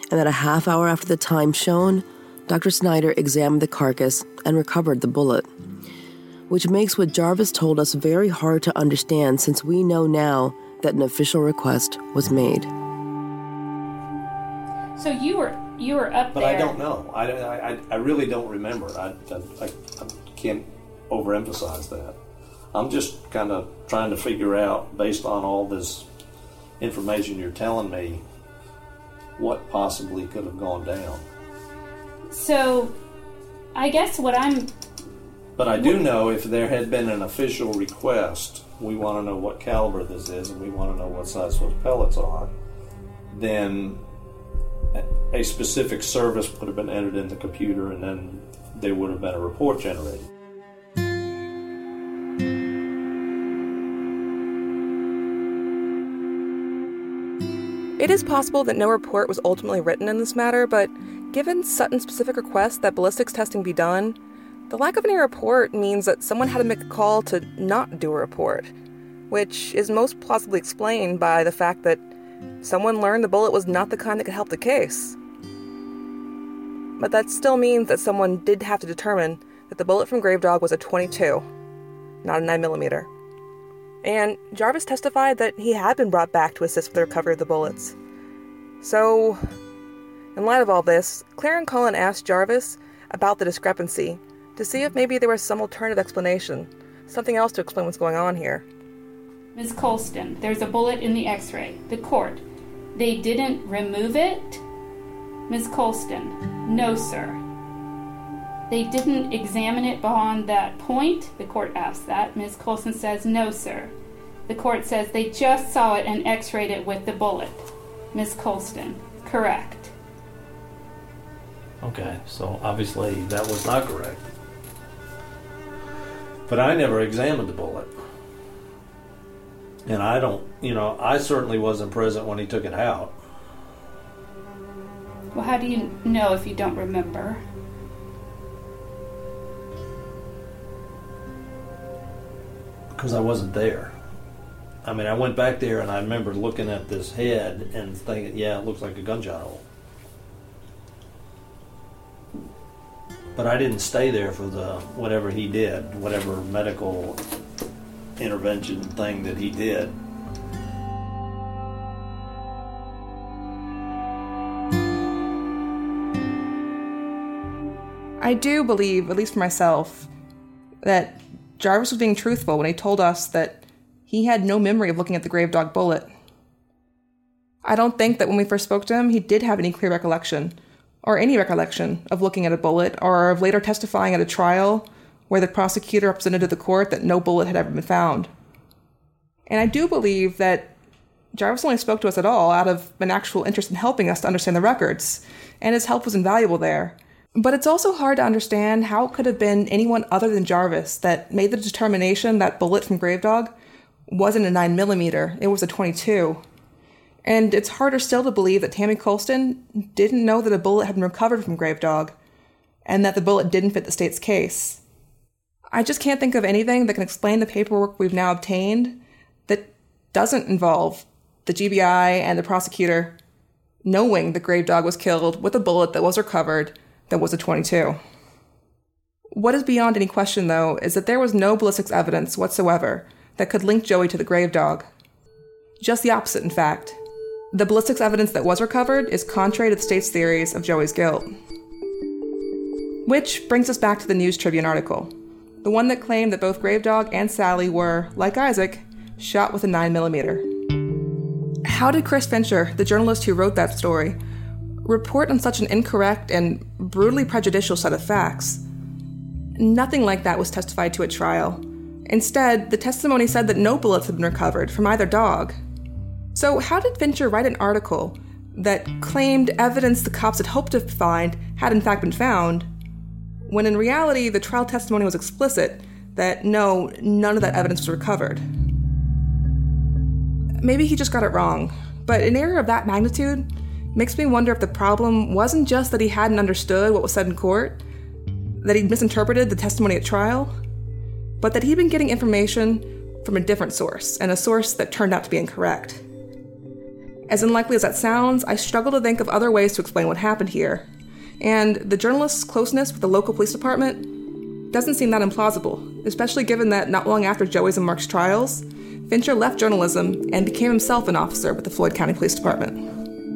and that a half hour after the time shown, Doctor Snyder examined the carcass and recovered the bullet, which makes what Jarvis told us very hard to understand since we know now that an official request was made. So you were you were up but there. But I don't know. I, I, I really don't remember. I, I, I can't overemphasize that. I'm just kind of trying to figure out, based on all this information you're telling me, what possibly could have gone down. So, I guess what I'm... But I do know if there had been an official request, we want to know what caliber this is, and we want to know what size those pellets are, then a specific service would have been entered in the computer, and then there would have been a report generated. It is possible that no report was ultimately written in this matter, but given Sutton's specific request that ballistics testing be done, the lack of any report means that someone had to make a call to not do a report, which is most plausibly explained by the fact that someone learned the bullet was not the kind that could help the case. But that still means that someone did have to determine that the bullet from Gravedog was a twenty-two, not a nine millimeter. And Jarvis testified that he had been brought back to assist with the recovery of the bullets. So, in light of all this, Claire and Colin asked Jarvis about the discrepancy to see if maybe there was some alternative explanation, something else to explain what's going on here. Miz Colston, there's a bullet in the x-ray. The court. They didn't remove it? Miz Colston, no, sir. They didn't examine it beyond that point? The court asked that. Miz Colston says, no, sir. The court says they just saw it and x-rayed it with the bullet. Miz Colston, correct. Okay, so obviously that was not correct. But I never examined the bullet. And I don't, you know, I certainly wasn't present when he took it out. Well, how do you know if you don't remember? Because I wasn't there. I mean, I went back there and I remember looking at this head and thinking, yeah, it looks like a gunshot hole. But I didn't stay there for the whatever he did, whatever medical intervention thing that he did. I do believe, at least for myself, that Jarvis was being truthful when he told us that he had no memory of looking at the Gravedog bullet. I don't think that when we first spoke to him, he did have any clear recollection, or any recollection of looking at a bullet, or of later testifying at a trial where the prosecutor represented to the court that no bullet had ever been found. And I do believe that Jarvis only spoke to us at all out of an actual interest in helping us to understand the records, and his help was invaluable there. But it's also hard to understand how it could have been anyone other than Jarvis that made the determination that bullet from Gravedog wasn't a nine millimeter, it was a twenty-two. And it's harder still to believe that Tammy Colston didn't know that a bullet had been recovered from Gravedog, and that the bullet didn't fit the state's case. I just can't think of anything that can explain the paperwork we've now obtained that doesn't involve the G B I and the prosecutor knowing that Gravedog was killed with a bullet that was recovered that was a twenty-two. What is beyond any question, though, is that there was no ballistics evidence whatsoever that could link Joey to the Gravedog. Just the opposite, in fact. The ballistics evidence that was recovered is contrary to the state's theories of Joey's guilt. Which brings us back to the News Tribune article, the one that claimed that both Gravedog and Sally were, like Isaac, shot with a nine millimeter. How did Chris Fincher, the journalist who wrote that story, report on such an incorrect and brutally prejudicial set of facts? Nothing like that was testified to at trial. Instead, the testimony said that no bullets had been recovered from either dog. So how did Fincher write an article that claimed evidence the cops had hoped to find had in fact been found, when in reality the trial testimony was explicit that no, none of that evidence was recovered? Maybe he just got it wrong, but an error of that magnitude makes me wonder if the problem wasn't just that he hadn't understood what was said in court, that he'd misinterpreted the testimony at trial, but that he'd been getting information from a different source, and a source that turned out to be incorrect. As unlikely as that sounds, I struggle to think of other ways to explain what happened here. And the journalist's closeness with the local police department doesn't seem that implausible, especially given that not long after Joey's and Mark's trials, Fincher left journalism and became himself an officer with the Floyd County Police Department.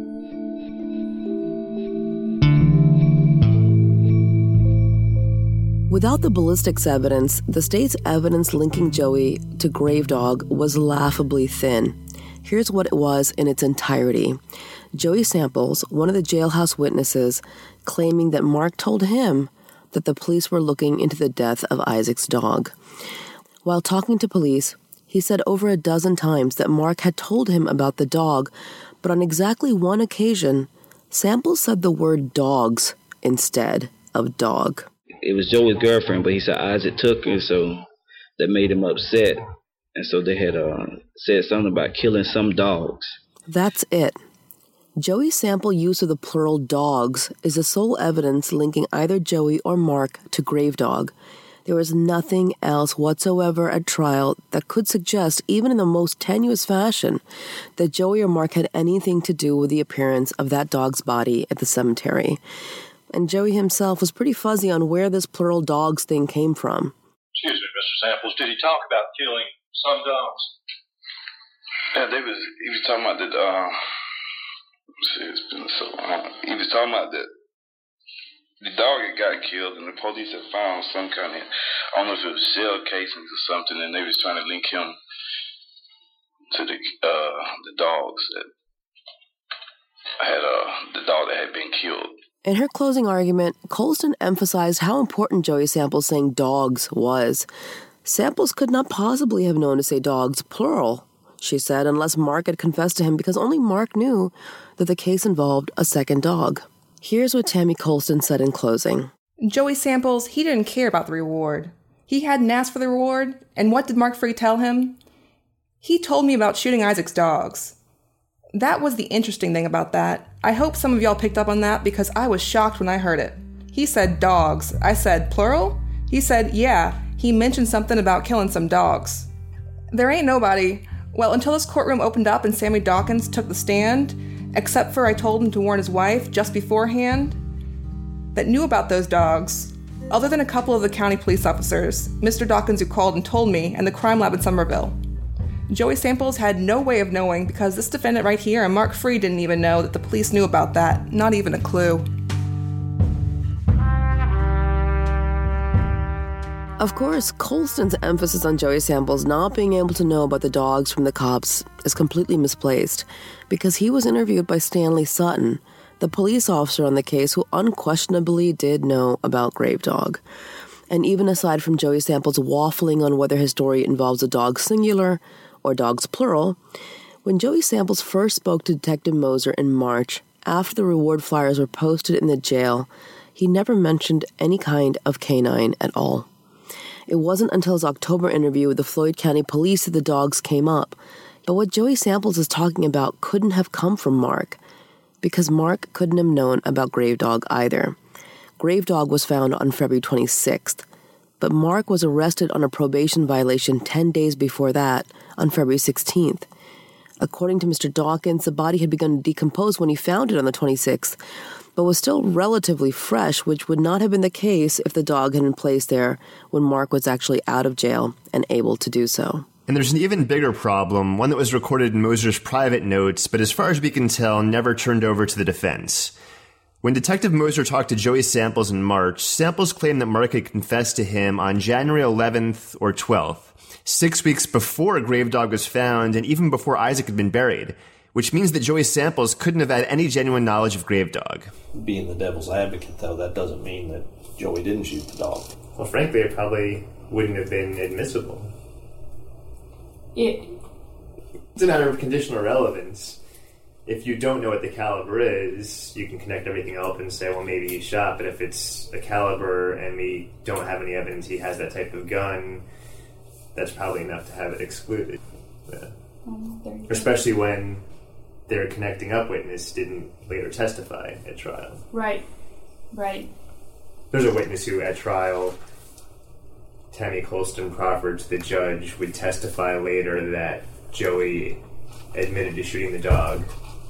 Without the ballistics evidence, the state's evidence linking Joey to Gravedog was laughably thin. Here's what it was in its entirety. Joey Samples, one of the jailhouse witnesses, claiming that Mark told him that the police were looking into the death of Isaac's dog. While talking to police, he said over a dozen times that Mark had told him about the dog, but on exactly one occasion, Samples said the word dogs instead of dog. It was Joey's girlfriend, but he said Isaac took her, so that made him upset. And so they had uh, said something about killing some dogs. That's it. Joey's sample use of the plural dogs is the sole evidence linking either Joey or Mark to Gravedog. There was nothing else whatsoever at trial that could suggest, even in the most tenuous fashion, that Joey or Mark had anything to do with the appearance of that dog's body at the cemetery. And Joey himself was pretty fuzzy on where this plural dogs thing came from. Excuse me, Mister Samples, did he talk about killing some dogs? Yeah, they was, he was talking about that, uh, let's see, it's been so long. He was talking about that the dog had got killed and the police had found some kind of, I don't know if it was shell casings or something, and they was trying to link him to the, uh, the dogs that had, uh, the dog that had been killed. In her closing argument, Colston emphasized how important Joey Samples saying dogs was. Samples could not possibly have known to say dogs, plural, she said, unless Mark had confessed to him, because only Mark knew that the case involved a second dog. Here's what Tammy Colston said in closing. Joey Samples, he didn't care about the reward. He hadn't asked for the reward, and what did Mark Free tell him? He told me about shooting Isaac's dogs. That was the interesting thing about that. I hope some of y'all picked up on that because I was shocked when I heard it. He said dogs. I said plural? He said, yeah, he mentioned something about killing some dogs. There ain't nobody, well, until this courtroom opened up and Sammy Dawkins took the stand, except for I told him to warn his wife just beforehand, that knew about those dogs, other than a couple of the county police officers, Mister Dawkins who called and told me, and the crime lab in Somerville. Joey Samples had no way of knowing because this defendant right here and Mark Free didn't even know that the police knew about that. Not even a clue. Of course, Colston's emphasis on Joey Samples not being able to know about the dogs from the cops is completely misplaced because he was interviewed by Stanley Sutton, the police officer on the case who unquestionably did know about Gravedog. And even aside from Joey Samples waffling on whether his story involves a dog singular or dogs plural, when Joey Samples first spoke to Detective Moser in March, after the reward flyers were posted in the jail, he never mentioned any kind of canine at all. It wasn't until his October interview with the Floyd County Police that the dogs came up. But what Joey Samples is talking about couldn't have come from Mark, because Mark couldn't have known about Gravedog either. Gravedog was found on February twenty-sixth, but Mark was arrested on a probation violation ten days before that, on February sixteenth. According to Mister Dawkins, the body had begun to decompose when he found it on the twenty-sixth, but was still relatively fresh, which would not have been the case if the dog had been placed there when Mark was actually out of jail and able to do so. And there's an even bigger problem, one that was recorded in Moser's private notes, but as far as we can tell, never turned over to the defense. When Detective Moser talked to Joey Samples in March, Samples claimed that Mark had confessed to him on January eleventh or twelfth, six weeks before Gravedog was found and even before Isaac had been buried, which means that Joey Samples couldn't have had any genuine knowledge of Gravedog. Being the devil's advocate, though, that doesn't mean that Joey didn't shoot the dog. Well, frankly, it probably wouldn't have been admissible. It, it's a matter of conditional relevance. If you don't know what the caliber is, you can connect everything up and say, well, maybe he shot. But if it's a caliber and we don't have any evidence he has that type of gun, that's probably enough to have it excluded. Yeah. Um, Especially when their connecting up witness didn't later testify at trial. Right, right. There's a witness who, at trial, Tammy Colston proffered to the judge, would testify later that Joey admitted to shooting the dog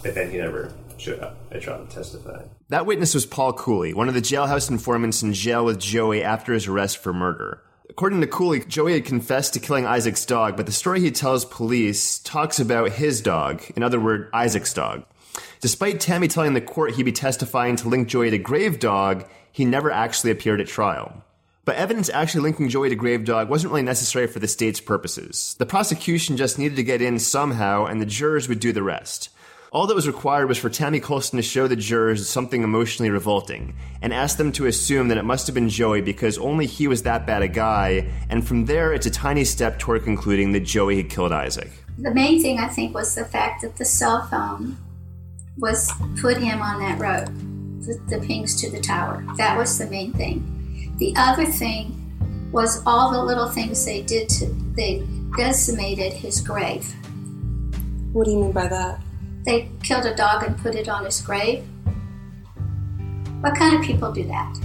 but then he never showed up at trial to testify. That witness was Paul Cooley, one of the jailhouse informants in jail with Joey after his arrest for murder. According to Cooley, Joey had confessed to killing Isaac's dog, but the story he tells police talks about his dog, in other words, Isaac's dog. Despite Tammy telling the court he'd be testifying to link Joey to Grave Dog, he never actually appeared at trial. But evidence actually linking Joey to Grave Dog wasn't really necessary for the state's purposes. The prosecution just needed to get in somehow, and the jurors would do the rest. All that was required was for Tammy Colston to show the jurors something emotionally revolting, and ask them to assume that it must have been Joey because only he was that bad a guy, and from there it's a tiny step toward concluding that Joey had killed Isaac. The main thing, I think, was the fact that the cell phone was put him on that road, the, the pings to the tower. That was the main thing. The other thing was all the little things they did to, they decimated his grave. What do you mean by that? They killed a dog and put it on his grave. What kind of people do that?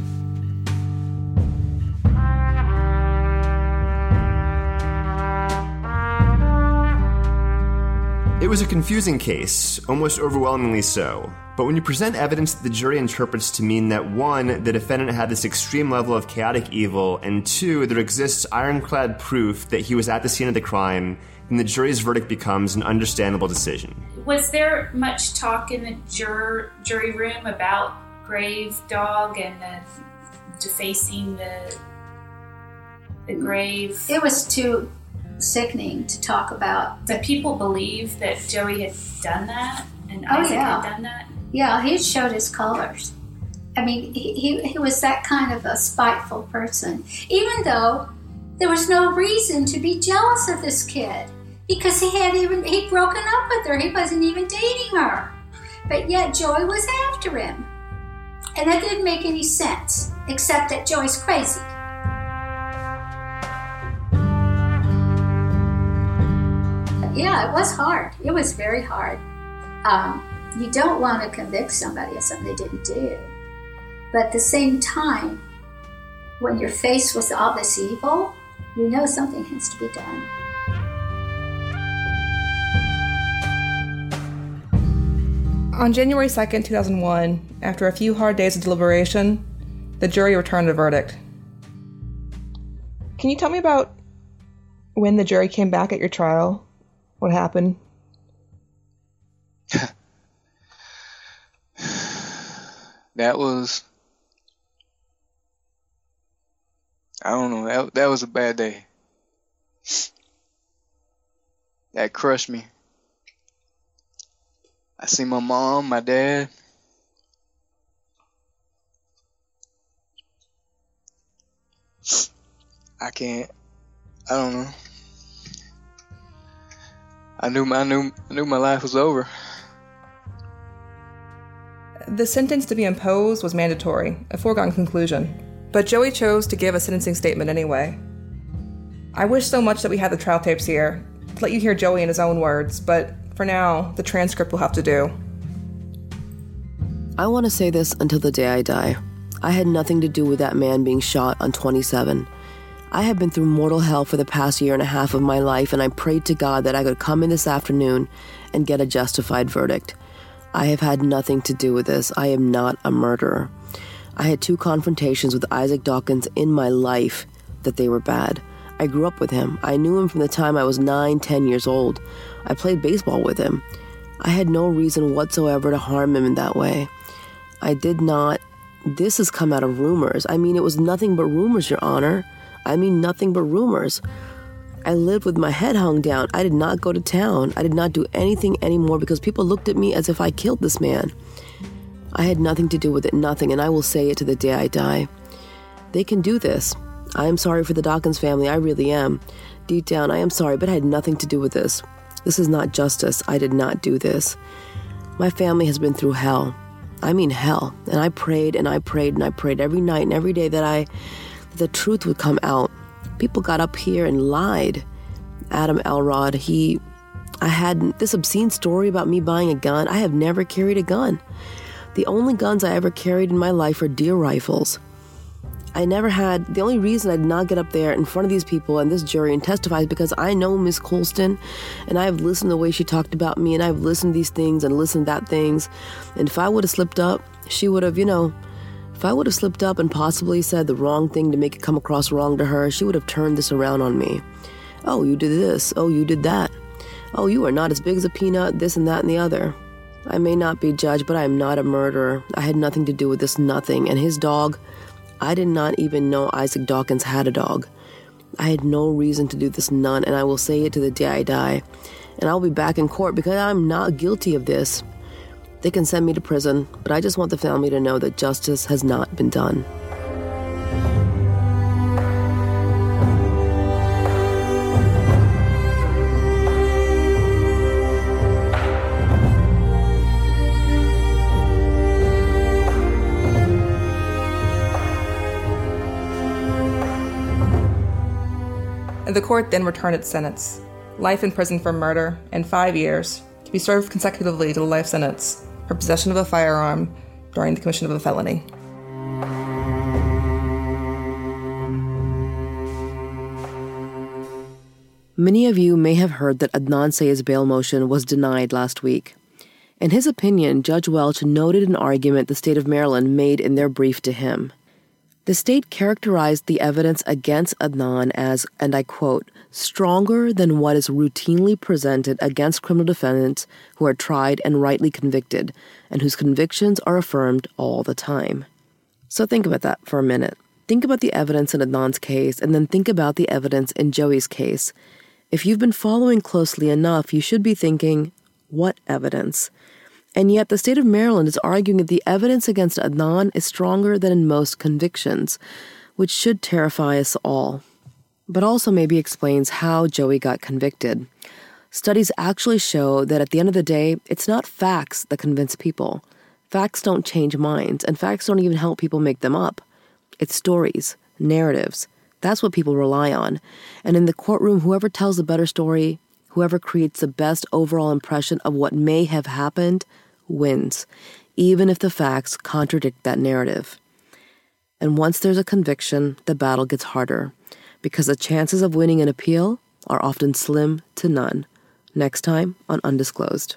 It was a confusing case, almost overwhelmingly so. But when you present evidence that the jury interprets to mean that one, the defendant had this extreme level of chaotic evil, and two, there exists ironclad proof that he was at the scene of the crime, then the jury's verdict becomes an understandable decision. Was there much talk in the jur- jury room about Grave Dog and the defacing the the grave? It was too sickening to talk about. But people believe that Joey had done that, and Oh, Isaac yeah. had done that. Yeah, he showed his colors. I mean, he, he, he was that kind of a spiteful person, even though there was no reason to be jealous of this kid because he had even, he'd broken up with her. He wasn't even dating her. But yet Joey was after him. And that didn't make any sense, except that Joey's crazy. Yeah, it was hard. It was very hard. Um, you don't want to convict somebody of something they didn't do. But at the same time, when you're faced with all this evil, you know something has to be done. On January second, two thousand one, after a few hard days of deliberation, the jury returned a verdict. Can you tell me about when the jury came back at your trial? What happened? That was, I don't know, that, that was a bad day. That crushed me. I see my mom, my dad. I can't, I don't know. I knew my, I knew, I knew my life was over. The sentence to be imposed was mandatory, a foregone conclusion. But Joey chose to give a sentencing statement anyway. I wish so much that we had the trial tapes here, to let you hear Joey in his own words, but for now, the transcript will have to do. I want to say this until the day I die. I had nothing to do with that man being shot on twenty-seven. I have been through mortal hell for the past year and a half of my life, and I prayed to God that I could come in this afternoon and get a justified verdict. I have had nothing to do with this. I am not a murderer. I had two confrontations with Isaac Dawkins in my life that they were bad. I grew up with him. I knew him from the time I was nine, ten years old. I played baseball with him. I had no reason whatsoever to harm him in that way. I did not. This has come out of rumors. I mean, it was nothing but rumors, Your Honor. I mean, nothing but rumors. I lived with my head hung down. I did not go to town. I did not do anything anymore because people looked at me as if I killed this man. I had nothing to do with it, nothing, and I will say it to the day I die. They can do this. I am sorry for the Dawkins family, I really am. Deep down, I am sorry, but I had nothing to do with this. This is not justice. I did not do this. My family has been through hell. I mean hell. And I prayed and I prayed and I prayed every night and every day that I, that the truth would come out. People got up here and lied. Adam Elrod, he, I had this obscene story about me buying a gun. I have never carried a gun. The only guns I ever carried in my life are deer rifles. I never had, the only reason I did not get up there in front of these people and this jury and testify is because I know Miss Colston, and I've listened to the way she talked about me, and I've listened to these things and listened to that things. And if I would have slipped up, she would have, you know, if I would have slipped up and possibly said the wrong thing to make it come across wrong to her, she would have turned this around on me. Oh, you did this. Oh, you did that. Oh, you are not as big as a peanut, this and that and the other. I may not be judged, but I am not a murderer. I had nothing to do with this, nothing. And his dog, I did not even know Isaac Dawkins had a dog. I had no reason to do this, none, and I will say it to the day I die. And I'll be back in court because I'm not guilty of this. They can send me to prison, but I just want the family to know that justice has not been done. The court then returned its sentence: life in prison for murder and five years to be served consecutively to the life sentence for possession of a firearm during the commission of a felony. Many of you may have heard that Adnan Syed's bail motion was denied last week. In his opinion, Judge Welch noted an argument the state of Maryland made in their brief to him. The state characterized the evidence against Adnan as, and I quote, stronger than what is routinely presented against criminal defendants who are tried and rightly convicted, and whose convictions are affirmed all the time. So think about that for a minute. Think about the evidence in Adnan's case, and then think about the evidence in Joey's case. If you've been following closely enough, you should be thinking, what evidence? And yet the state of Maryland is arguing that the evidence against Adnan is stronger than in most convictions, which should terrify us all. But also maybe explains how Joey got convicted. Studies actually show that at the end of the day, it's not facts that convince people. Facts don't change minds, and facts don't even help people make them up. It's stories, narratives. That's what people rely on. And in the courtroom, whoever tells the better story, whoever creates the best overall impression of what may have happened, wins, even if the facts contradict that narrative. And once there's a conviction, the battle gets harder, because the chances of winning an appeal are often slim to none. Next time on Undisclosed.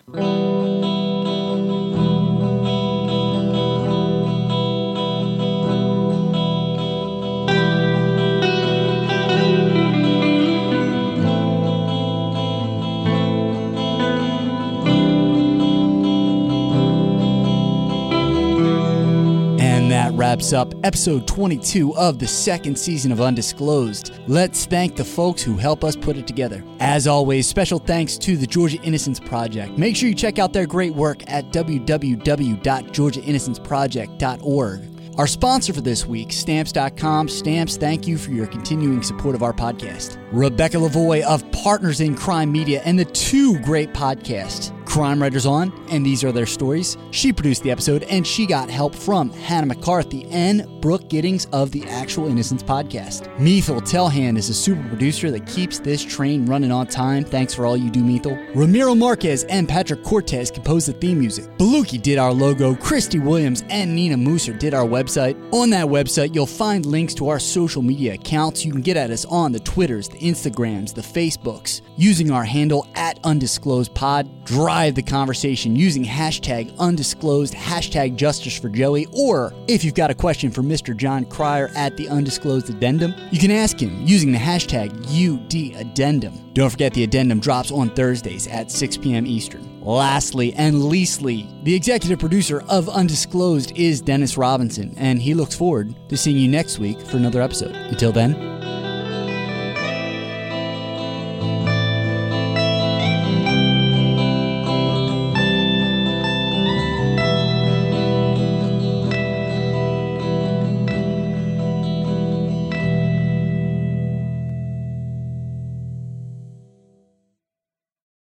Wraps up episode twenty-two of the second season of Undisclosed. Let's thank the folks who help us put it together. As always, special thanks to the Georgia Innocence Project. Make sure you check out their great work at w w w dot georgia innocence project dot org. Our sponsor for this week, Stamps dot com. Stamps, thank you for your continuing support of our podcast. Rebecca Lavoie of Partners in Crime Media and the two great podcasts, Crime Writers On, and These Are Their Stories. She produced the episode, and she got help from Hannah McCarthy and Brooke Giddings of the Actual Innocence Podcast. Methil Telhan is a super producer that keeps this train running on time. Thanks for all you do, Methil. Ramiro Marquez and Patrick Cortez composed the theme music. Beluki did our logo. Christy Williams and Nina Mooser did our website. On that website, you'll find links to our social media accounts. You can get at us on the Twitters, the Instagrams, the Facebooks, using our handle at Undisclosed Pod. Drive the conversation using hashtag undisclosed, hashtag justice for Joey, or if you've got a question for Mister John Cryer at the Undisclosed Addendum, you can ask him using the hashtag U D Addendum. Don't forget the addendum drops on Thursdays at six p.m. Eastern. Lastly and leastly, the executive producer of Undisclosed is Dennis Robinson, and he looks forward to seeing you next week for another episode. Until then,